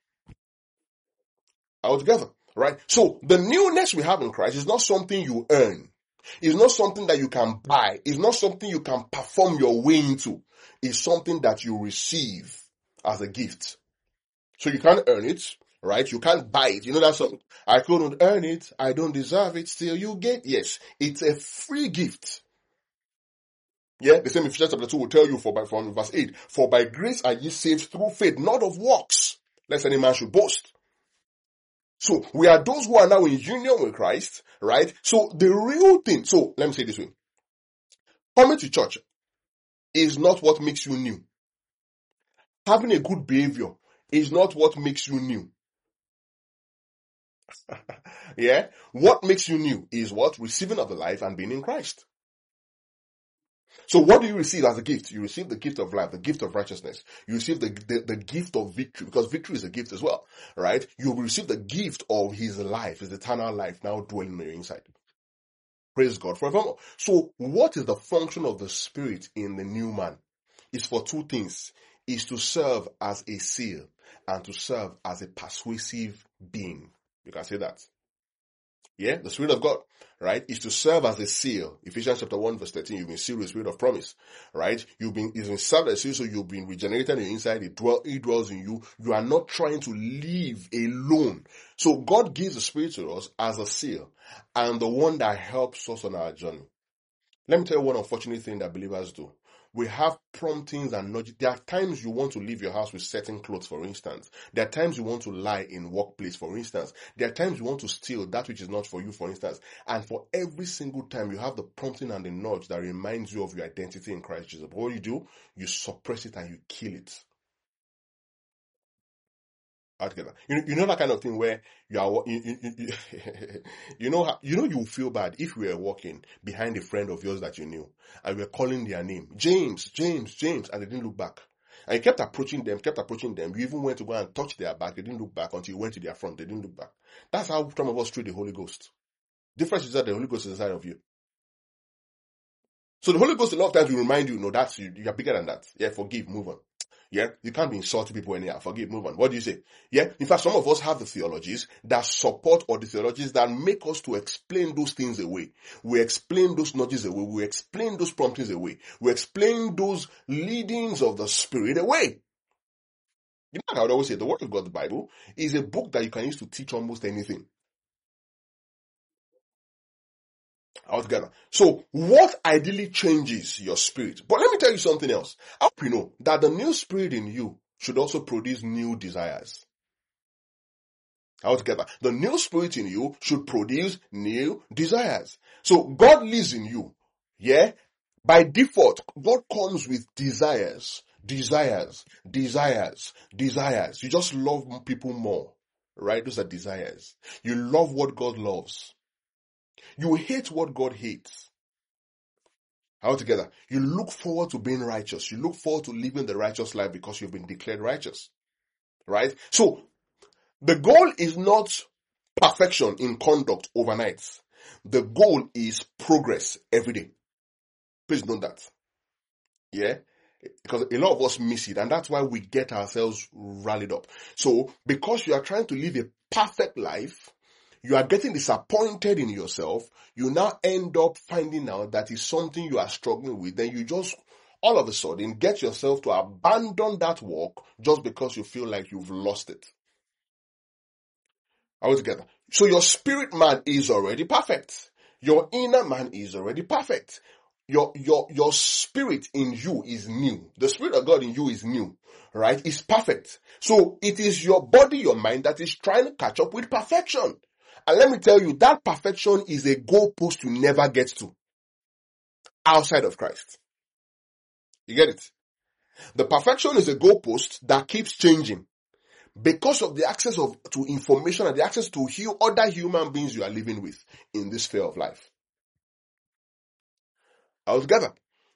Altogether, right? So the newness we have in Christ is not something you earn. It's not something that you can buy. It's not something you can perform your way into. It's something that you receive as a gift. So you can't earn it, right? You can't buy it. You know that song? I couldn't earn it. I don't deserve it. Still you get. Yes, it's a free gift. Yeah, the same Ephesians chapter two will tell you for by from verse eight. For by grace are ye saved through faith, not of works, lest any man should boast. So we are those who are now in union with Christ, right? So the real thing, so let me say it this way. Coming to church is not what makes you new. Having a good behavior is not what makes you new. Yeah? What makes you new is what? Receiving of the life and being in Christ. So what do you receive as a gift? You receive the gift of life, the gift of righteousness. You receive the, the, the gift of victory, because victory is a gift as well, right? You receive the gift of his life, his eternal life now dwelling on your inside. Praise God forevermore. So what is the function of the Spirit in the new man? It's for two things. It's to serve as a seal and to serve as a persuasive being. You can say that. Yeah, the Spirit of God, right, is to serve as a seal. Ephesians chapter one verse thirteen, you've been sealed with the Spirit of promise, right? You've been, it's been served as a seal, so you've been regenerated on your inside, it, dwell, it dwells in you. You are not trying to live alone. So God gives the Spirit to us as a seal and the one that helps us on our journey. Let me tell you one unfortunate thing that believers do. We have promptings and nudges. There are times you want to leave your house with certain clothes, for instance. There are times you want to lie in workplace, for instance. There are times you want to steal that which is not for you, for instance. And for every single time, you have the prompting and the nudge that reminds you of your identity in Christ Jesus. But what you do, you suppress it and you kill it. Altogether. You, you know that kind of thing where you are, you, you, you, you know, how, you know, you feel bad if we were walking behind a friend of yours that you knew and we were calling their name, James, James, James, and they didn't look back. And you kept approaching them, kept approaching them. You even went to go and touch their back. They didn't look back until you went to their front. They didn't look back. That's how some of us treat the Holy Ghost. Difference is that the Holy Ghost is inside of you. So the Holy Ghost a lot of times will remind you, no, that's you, you are bigger than that. Yeah, forgive, move on. Yeah, you can't be insulting people anyhow. Forgive, move on. What do you say? Yeah, in fact, some of us have the theologies that support or the theologies that make us to explain those things away. We explain those nudges away. We explain those promptings away. We explain those leadings of the Spirit away. You know, I would always say the Word of God, the Bible, is a book that you can use to teach almost anything. Altogether. So, what ideally changes your spirit? But let me tell you something else. I hope you know that the new spirit in you should also produce new desires. Altogether. The new spirit in you should produce new desires. So, God lives in you. Yeah? By default, God comes with desires. Desires. Desires. Desires. You just love people more. Right? Those are desires. You love what God loves. You hate what God hates. Altogether, you look forward to being righteous. You look forward to living the righteous life because you've been declared righteous. Right? So, the goal is not perfection in conduct overnight. The goal is progress every day. Please note that. Yeah? Because a lot of us miss it, and that's why we get ourselves rallied up. So, because you are trying to live a perfect life, you are getting disappointed in yourself, you now end up finding out that it's something you are struggling with, then you just all of a sudden get yourself to abandon that walk just because you feel like you've lost it. Are we together? So your spirit man is already perfect. Your inner man is already perfect. Your, your, your spirit in you is new. The Spirit of God in you is new, right? It's perfect. So it is your body, your mind that is trying to catch up with perfection. And let me tell you, that perfection is a goalpost you never get to outside of Christ. You get it? The perfection is a goalpost that keeps changing because of the access of to information and the access to heal other human beings you are living with in this sphere of life. All together.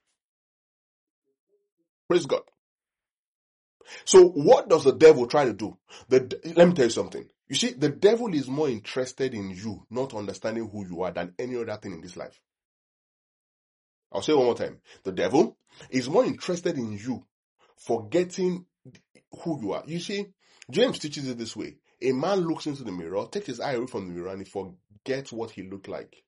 Praise God. So what does the devil try to do? The, let me tell you something. You see, the devil is more interested in you not understanding who you are than any other thing in this life. I'll say it one more time. The devil is more interested in you forgetting who you are. You see, James teaches it this way. A man looks into the mirror, takes his eye away from the mirror, and he forgets what he looked like.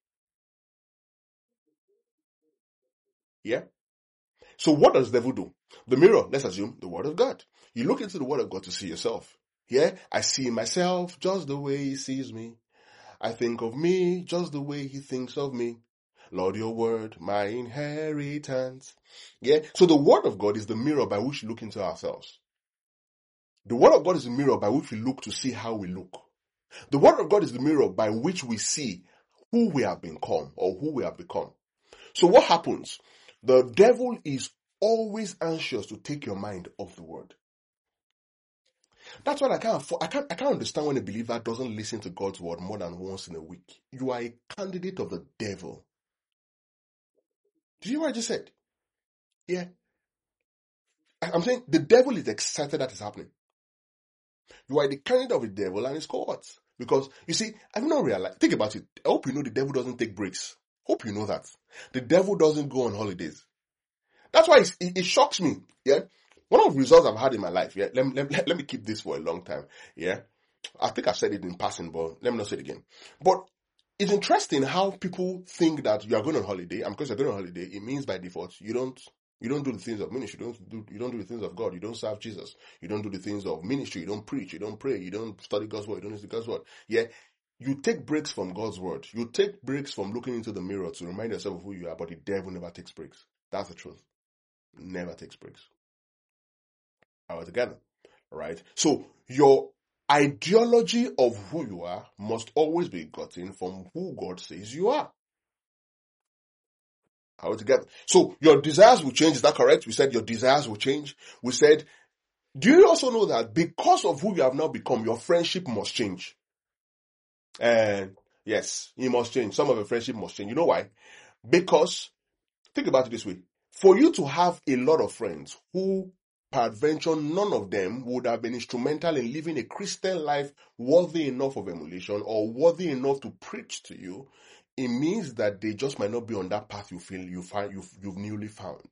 Yeah? So what does the devil do? The mirror, let's assume, the word of God. You look into the word of God to see yourself. Yeah? I see myself just the way he sees me. I think of me just the way he thinks of me. Lord, your word, my inheritance. Yeah? So the word of God is the mirror by which we look into ourselves. The word of God is the mirror by which we look to see how we look. The word of God is the mirror by which we see who we have become or who we have become. So what happens? The devil is always anxious to take your mind off the word. That's why I can't, I can't, I can't understand when a believer doesn't listen to God's word more than once in a week. You are a candidate of the devil. Did you hear what I just said? Yeah. I'm saying the devil is excited that is happening. You are the candidate of the devil and his cohorts. Because, you see, I've not realized, think about it. I hope you know the devil doesn't take breaks. Hope you know that. The devil doesn't go on holidays. That's why it, it shocks me. Yeah. One of the results I've had in my life, yeah, let, let, let, let me keep this for a long time. Yeah. I think I've said it in passing, but let me not say it again. But it's interesting how people think that you are going on holiday, and because you're going on holiday, it means by default you don't you don't do the things of ministry, you don't do you don't do the things of God, you don't serve Jesus, you don't do the things of ministry, you don't preach, you don't pray, you don't study God's word, you don't listen to God's word. Yeah, you take breaks from God's word, you take breaks from looking into the mirror to remind yourself of who you are, but the devil never takes breaks. That's the truth. Never takes breaks. All together, right? So your ideology of who you are must always be gotten from who God says you are. How together? So your desires will change. Is that correct? We said your desires will change. We said, do you also know that because of who you have now become, your friendship must change? And yes, it must change. Some of your friendship must change. You know why? Because think about it this way. For you to have a lot of friends who, peradventure, none of them would have been instrumental in living a Christian life worthy enough of emulation or worthy enough to preach to you, it means that they just might not be on that path you feel you find you've, you've newly found.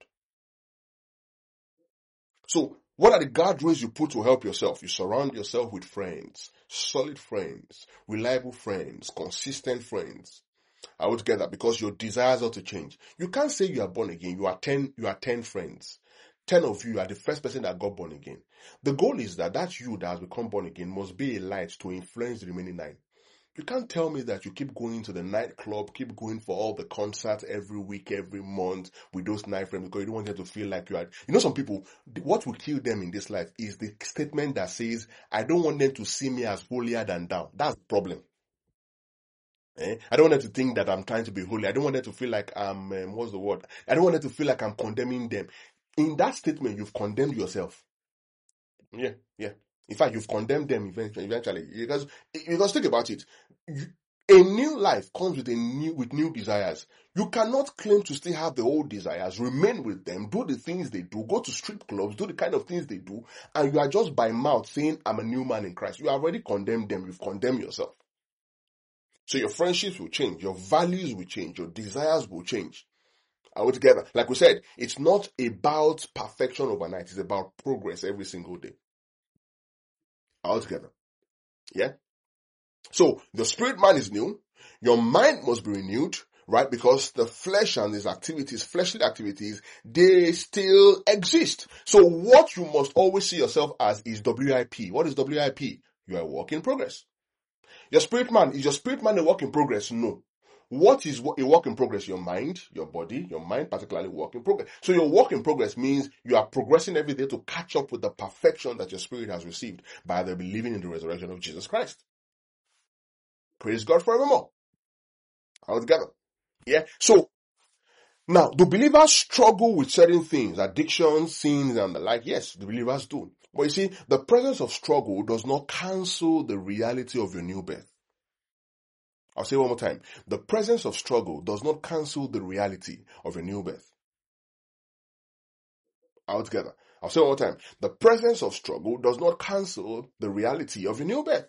So, what are the guardrails you put to help yourself? You surround yourself with friends, solid friends, reliable friends, consistent friends. I would get that because your desires are to change. You can't say you are born again. You are ten. You are ten friends. Ten of you are the first person that got born again. The goal is that that you that has become born again must be a light to influence the remaining nine. You can't tell me that you keep going to the nightclub, keep going for all the concerts every week, every month with those nine friends because you don't want them to feel like you are. You know, some people, what will kill them in this life is the statement that says, I don't want them to see me as holier than thou. That's the problem. Eh? I don't want them to think that I'm trying to be holy. I don't want them to feel like I'm, um, what's the word? I don't want them to feel like I'm condemning them. In that statement, you've condemned yourself. Yeah, yeah. In fact, you've condemned them eventually. eventually. Because, because think about it. You, a new life comes with a new with new desires. You cannot claim to still have the old desires, remain with them, do the things they do, go to strip clubs, do the kind of things they do, and you are just by mouth saying, I'm a new man in Christ. You already condemned them. You've condemned yourself. So your friendships will change, your values will change, your desires will change. Are we together? Like we said, it's not about perfection overnight, it's about progress every single day. Are we together? Yeah? So the spirit man is new, your mind must be renewed, right? Because the flesh and its activities, fleshly activities, they still exist. So what you must always see yourself as is W I P. What is W I P? You are a work in progress. Your spirit man, is your spirit man a work in progress? No. What is a work in progress? Your mind, your body, your mind particularly work in progress. So your work in progress means you are progressing every day to catch up with the perfection that your spirit has received by the believing in the resurrection of Jesus Christ. Praise God forevermore. All together. Yeah. So now, do believers struggle with certain things, addictions, sins, and the like? Yes, the believers do. But you see, the presence of struggle does not cancel the reality of your new birth. I'll say it one more time. The presence of struggle does not cancel the reality of your new birth. All together. I'll say it one more time. The presence of struggle does not cancel the reality of your new birth.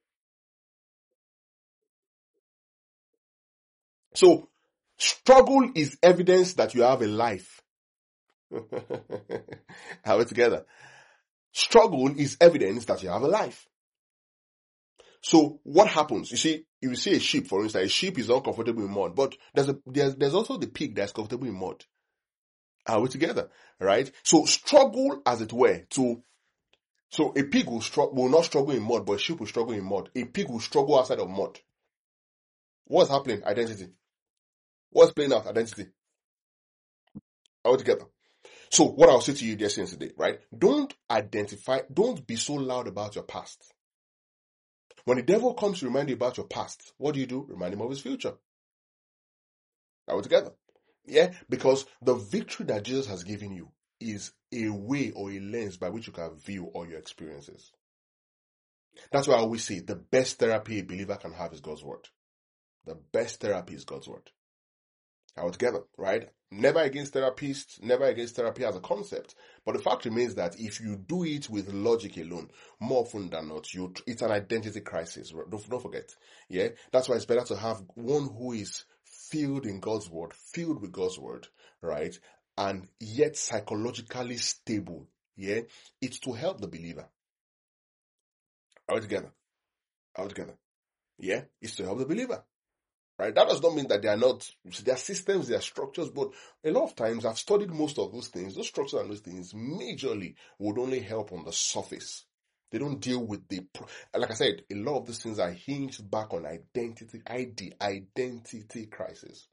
So, struggle is evidence that you have a life. Are we together? Struggle is evidence that you have a life. So what happens? You see, if you see a sheep, for instance, a sheep is uncomfortable in mud, but there's a, there's, there's also the pig that's comfortable in mud. Are we together? Right? So struggle, as it were, to, so a pig will struggle, will not struggle in mud, but a sheep will struggle in mud. A pig will struggle outside of mud. What's happening? Identity. What's playing out? Identity. Are we together? So what I'll say to you, dear saints, today, right? Don't identify, don't be so loud about your past. When the devil comes to remind you about your past, what do you do? Remind him of his future. Are we together? Yeah, because the victory that Jesus has given you is a way or a lens by which you can view all your experiences. That's why I always say the best therapy a believer can have is God's word. The best therapy is God's word. Are we together, right? Never against therapists, never against therapy as a concept. But the fact remains that if you do it with logic alone, more often than not, you it's an identity crisis. Don't, don't forget. Yeah, that's why it's better to have one who is filled in God's word, filled with God's word, right? And yet psychologically stable. Yeah, it's to help the believer. Are we together? Are we together? Yeah, it's to help the believer. Right? That does not mean that they are not, there are systems, there are structures, but a lot of times I've studied most of those things. Those structures and those things majorly would only help on the surface. They don't deal with the, like I said, a lot of these things are hinged back on identity, I D, identity crisis.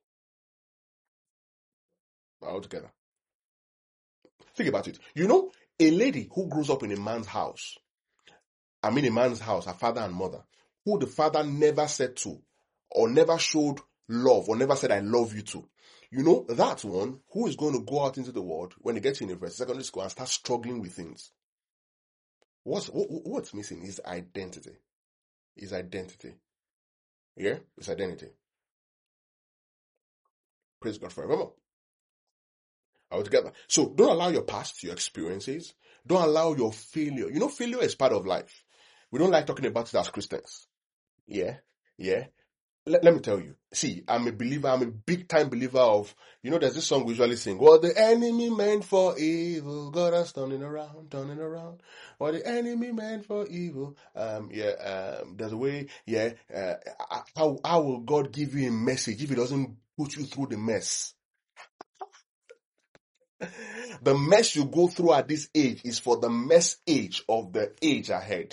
Altogether. Think about it. You know, a lady who grows up in a man's house, I mean a man's house, her father and mother, who the father never said to, or never showed love, or never said, I love you to. You know, that one who is going to go out into the world when they get to university, secondary school, and start struggling with things. What's, what, what's missing is identity. Is identity. Yeah? It's identity. Praise God forevermore. Are we together? So don't allow your past, your experiences. Don't allow your failure. You know, failure is part of life. We don't like talking about it as Christians. Yeah? Yeah? Let, let me tell you. See, I'm a believer. I'm a big time believer of, you know, there's this song we usually sing. What the enemy meant for evil, God has turning around, turning around. What the enemy meant for evil. Um, yeah, um, there's a way, yeah, uh, how, how will God give you a message if he doesn't put you through the mess? The mess you go through at this age is for the mess age of the age ahead.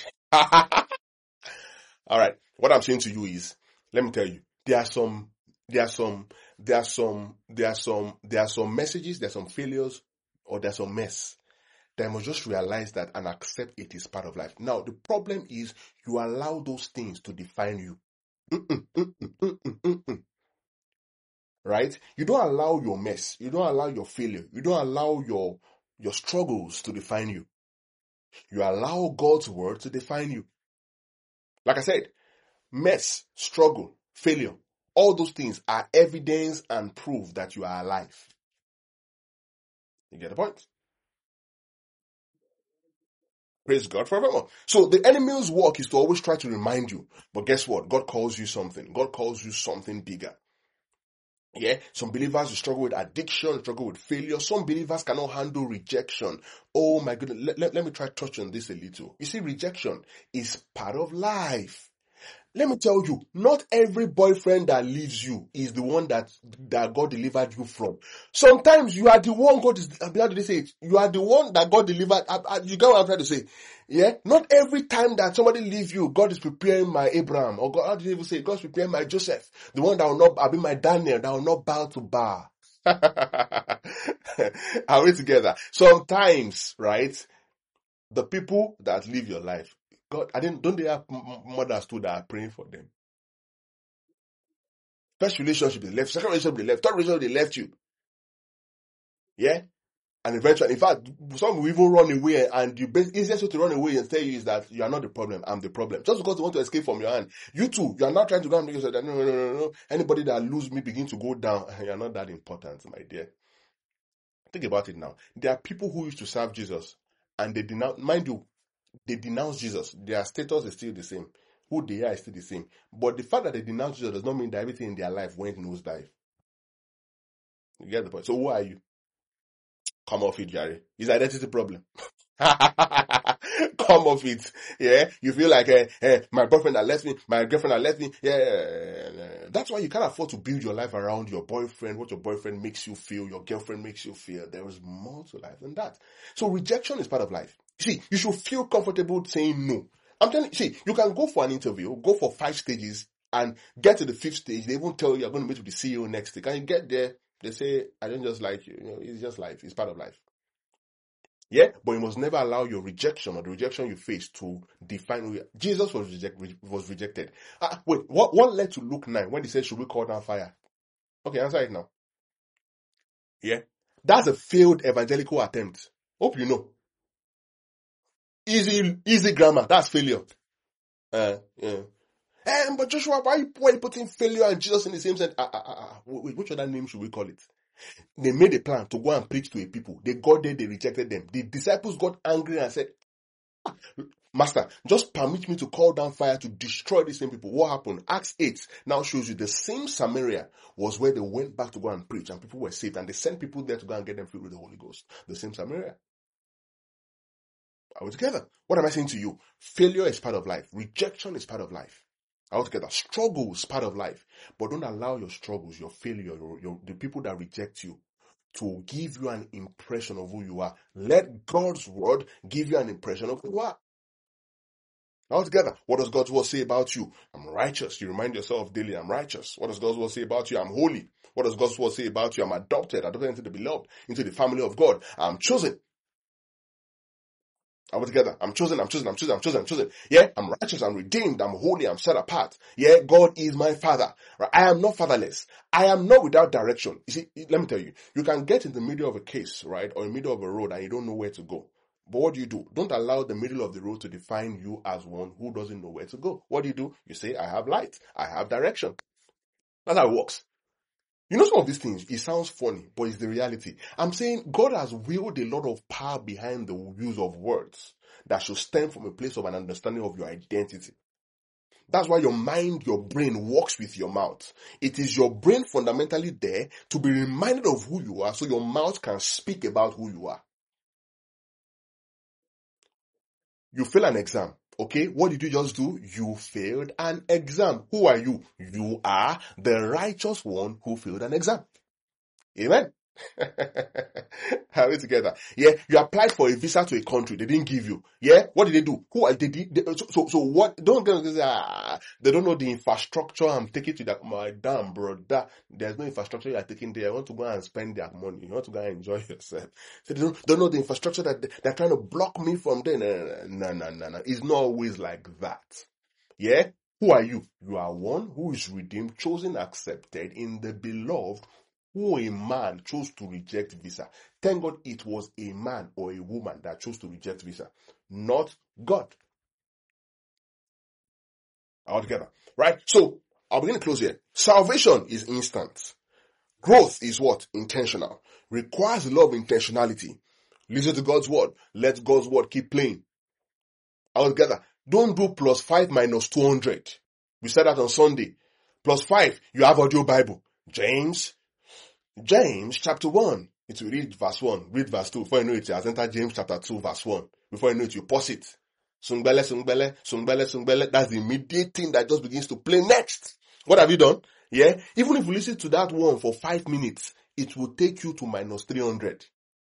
All right. What I'm saying to you is, let me tell you, there are some, there are some, there are some, there are some, there are some messages, there are some failures, or there's some mess. They must just realize that and accept it is part of life. Now, the problem is you allow those things to define you. Mm-mm, mm-mm, mm-mm, mm-mm. Right? You don't allow your mess. You don't allow your failure. You don't allow your, your struggles to define you. You allow God's word to define you. Like I said, mess, struggle, failure, all those things are evidence and proof that you are alive. You get the point? Praise God forevermore. So the enemy's work is to always try to remind you. But guess what? God calls you something. God calls you something bigger. Yeah, some believers struggle with addiction, struggle with failure. Some believers cannot handle rejection. Oh my goodness. Let, let, let me try to touch on this a little. You see, rejection is part of life. Let me tell you, not every boyfriend that leaves you is the one that, that God delivered you from. Sometimes you are the one God is, how did they say it? You are the one that God delivered. I, I, you get what I'm trying to say? Yeah? Not every time that somebody leaves you, God is preparing my Abraham. Or God, how did they even say it? God is preparing my Joseph. The one that will not, I'll be my Daniel, that will not bow to Bar. Are we together? Sometimes, right? The people that live your life, God, I didn't, don't they have mothers too that are praying for them? First relationship they left, second relationship they left, third relationship they left you. Yeah? And eventually, in fact, some will even run away, and the best, easiest way to run away and tell you is that you are not the problem, I'm the problem. Just because they want to escape from your hand. You too, you are not trying to go and make yourself that, no, no, no, no, no. Anybody that lose me begin to go down. You are not that important, my dear. Think about it now. There are people who used to serve Jesus, and they denounce, mind you, they denounce Jesus. Their status is still the same. Who they are is still the same. But the fact that they denounce Jesus does not mean that everything in their life went nosedive. You get the point? So who are you? Come off it, Jerry. It's an identity problem. Come off it. Yeah. You feel like, eh, eh, my boyfriend that left me, my girlfriend that left me. Yeah. That's why you can't afford to build your life around your boyfriend, what your boyfriend makes you feel, your girlfriend makes you feel. There is more to life than that. So rejection is part of life. See, you should feel comfortable saying no. I'm telling you, see, you can go for an interview, go for five stages, and get to the fifth stage. They won't tell you you're going to meet with the C E O next week. And you get there, they say, I don't just like you. You know, it's just life. It's part of life. Yeah, but you must never allow your rejection or the rejection you face to define who you are. Jesus was, reject, was rejected. Ah, wait, what, what led to Luke nine when he said, should we call down fire? Okay, answer it now. Yeah, that's a failed evangelical attempt. Hope you know. Easy, easy grammar. That's failure. Uh, yeah. Um, but Joshua, why, why are you putting failure and Jesus in the same sense? Ah, ah, ah, ah. Wait, which other name should we call it? They made a plan to go and preach to a people. They got there, they rejected them. The disciples got angry and said, Master, just permit me to call down fire to destroy these same people. What happened? Acts eight now shows you the same Samaria was where they went back to go and preach and people were saved and they sent people there to go and get them filled with the Holy Ghost. The same Samaria. Are we together? What am I saying to you? Failure is part of life. Rejection is part of life. Are we together? Struggle is part of life. But don't allow your struggles, your failure, your, your, the people that reject you to give you an impression of who you are. Let God's word give you an impression of who you are. All together, what does God's word say about you? I'm righteous. You remind yourself daily, I'm righteous. What does God's word say about you? I'm holy. What does God's word say about you? I'm adopted, adopted into the beloved, into the family of God. I'm chosen. Are we together? I'm chosen, I'm chosen, I'm chosen, I'm chosen, I'm chosen. Yeah, I'm righteous, I'm redeemed, I'm holy, I'm set apart. Yeah, God is my father. Right? I am not fatherless. I am not without direction. You see, let me tell you, you can get in the middle of a case, right, or in the middle of a road and you don't know where to go. But what do you do? Don't allow the middle of the road to define you as one who doesn't know where to go. What do you do? You say, I have light. I have direction. That's how it works. You know some of these things, it sounds funny, but it's the reality. I'm saying God has willed a lot of power behind the use of words that should stem from a place of an understanding of your identity. That's why your mind, your brain works with your mouth. It is your brain fundamentally there to be reminded of who you are so your mouth can speak about who you are. You fail an exam. Okay, what did you just do? You failed an exam. Who are you? You are the righteous one who failed an exam. Amen. Are we together? Yeah, you applied for a visa to a country, they didn't give you. Yeah, what did they do? Who are they? they, they so, so, so what? Don't get ah, they don't know the infrastructure I'm taking to that. My damn brother, there's no infrastructure you are taking there. You want to go and spend their money. You want to go and enjoy yourself. So they don't, don't know the infrastructure that they, they're trying to block me from there. No, no, no, no. It's not always like that. Yeah, who are you? You are one who is redeemed, chosen, accepted in the beloved. Who a man chose to reject visa. Thank God it was a man or a woman that chose to reject visa, not God. All together. Right? So, I'll begin to close here. Salvation is instant. Growth is what? Intentional. Requires a lot of intentionality. Listen to God's word. Let God's word keep playing. All together. Don't do plus five minus two hundred. We said that on Sunday. Plus five, you have audio Bible. James, James chapter one. It will read verse one, read verse two. Before you know it, you has entered James chapter two, verse one. Before you know it, you pause it. Sungbele, sungbele, sungbele, sungbele. That's the immediate thing that just begins to play next. What have you done? Yeah? Even if you listen to that one for five minutes, it will take you to minus three hundred.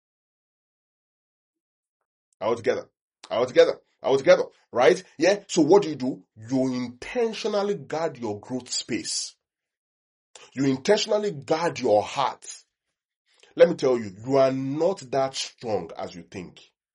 All together. All together. All together. Right? Yeah? So what do you do? You intentionally guard your growth space. You intentionally guard your heart. Let me tell you, you are not that strong as you think.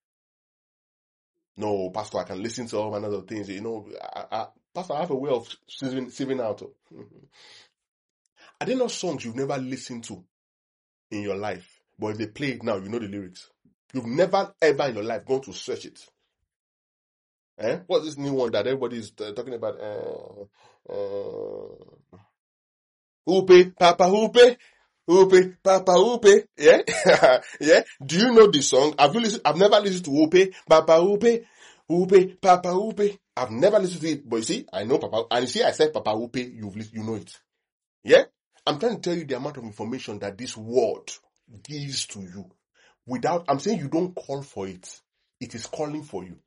No, Pastor, I can listen to all manner of things. You know, I, I, Pastor, I have a way of sieving out. Are there not songs you've never listened to in your life? But if they play it now, you know the lyrics. You've never ever in your life gone to search it. Eh? What's this new one that everybody is uh, talking about? Uh, uh, Hoope, Papa Hoope, Hoope, Papa Hoope. Yeah, yeah. Do you know this song? Have you listened? I've never listened to Hoope, Papa Hoope, Hoope, Papa Hoope. I've never listened to it, but you see, I know Papa. And you see, I said Papa Hoope. You've you know it. Yeah. I'm trying to tell you the amount of information that this word gives to you. Without, I'm saying you don't call for it. It is calling for you.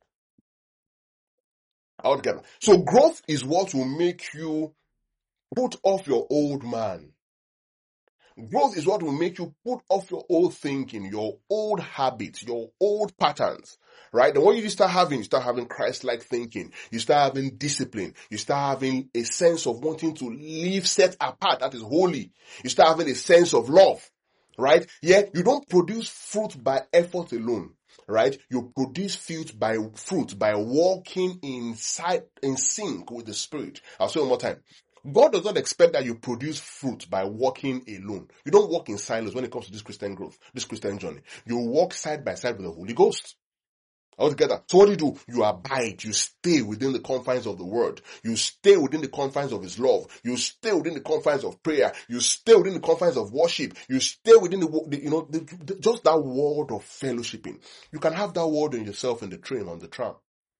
All together. So growth is what will make you put off your old man. Growth is what will make you put off your old thinking, your old habits, your old patterns, right? And when you start having, you start having Christ-like thinking, you start having discipline, you start having a sense of wanting to live set apart, that is holy. You start having a sense of love, right? Yeah, you don't produce fruit by effort alone, right? You produce fruit by fruit by walking inside, in sync with the Spirit. I'll say one more time. God does not expect that you produce fruit by walking alone. You don't walk in silos when it comes to this Christian growth, this Christian journey. You walk side by side with the Holy Ghost. All together. So what do you do? You abide. You stay within the confines of the word. You stay within the confines of his love. You stay within the confines of prayer. You stay within the confines of worship. You stay within the, the you know, the, the, just that word of fellowshipping. You can have that word in yourself in the train, on the tram.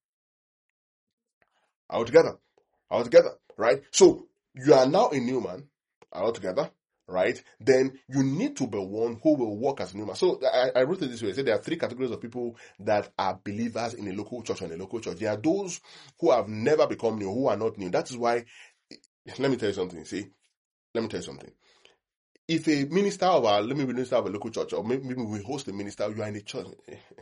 All together. All together. Right? So, you are now a new man, all together, right? Then you need to be one who will walk as a new man. So I, I wrote it this way. I said there are three categories of people that are believers in a local church or in a local church. There are those who have never become new, who are not new. That is why, let me tell you something, see? Let me tell you something. If a minister of our, let me be minister of a local church, or maybe we host a minister, you are in a church.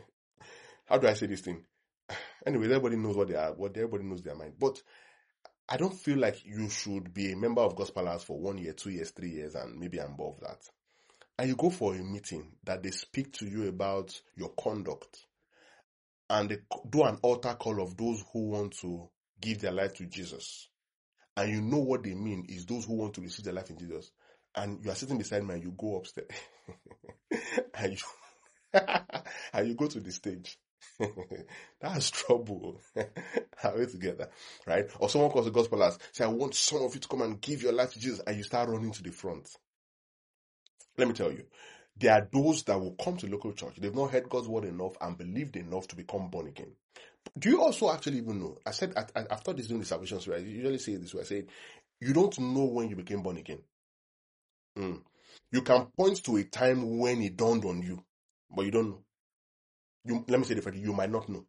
How do I say this thing? Anyway, everybody knows what they are, what everybody knows their mind. But I don't feel like you should be a member of Gospel House for one year, two years, three years, and maybe above that. And you go for a meeting that they speak to you about your conduct, and they do an altar call of those who want to give their life to Jesus. And you know what they mean is those who want to receive their life in Jesus. And you are sitting beside me and you go upstairs. and, you and you go to the stage. That's trouble. Are we together? Right? Or someone calls the gospel as say, I want some of you to come and give your life to Jesus, and you start running to the front. Let me tell you, there are those that will come to local church. They've not heard God's word enough and believed enough to become born again. Do you also actually even know? I said, I, after this doing the salvation story, I usually say it this way. I said, you don't know when you became born again. Mm. You can point to a time when it dawned on you, but you don't know. You, let me say it differently. You might not know.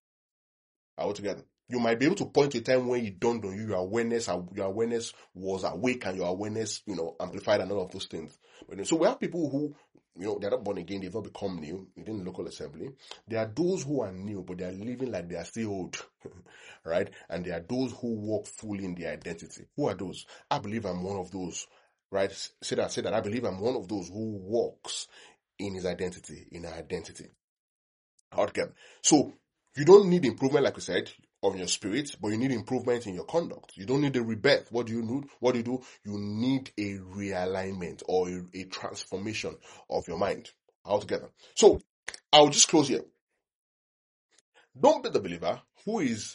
Altogether, you might be able to point to a time when it dawned on you, your awareness, your awareness was awake, and your awareness, you know, amplified, and all of those things. But, so we have people who, you know, they're not born again, they've not become new within the local assembly. There are those who are new, but they are living like they are still old, right? And there are those who walk fully in their identity. Who are those? I believe I'm one of those, right? Say that, say that. I believe I'm one of those who walks in his identity, in her identity. Altogether. So you don't need improvement, like we said, of your spirit, but you need improvement in your conduct. You don't need a rebirth. What do you need? What do you do? You need a realignment or a, a transformation of your mind altogether. So I'll just close here. Don't be the believer who is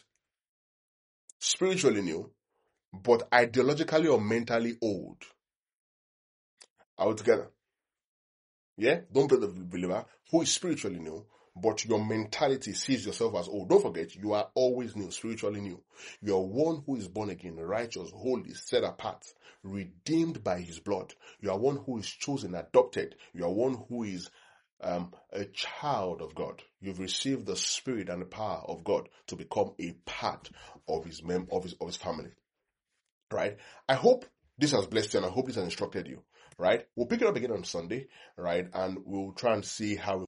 spiritually new, but ideologically or mentally old altogether. Yeah? Don't be the believer who is spiritually new, but your mentality sees yourself as old. Don't forget, you are always new, spiritually new. You are one who is born again, righteous, holy, set apart, redeemed by his blood. You are one who is chosen, adopted. You are one who is um, a child of God. You've received the spirit and the power of God to become a part of his mem- of his of his family. Right? I hope this has blessed you, and I hope this has instructed you. Right? We'll pick it up again on Sunday, right? And we'll try and see how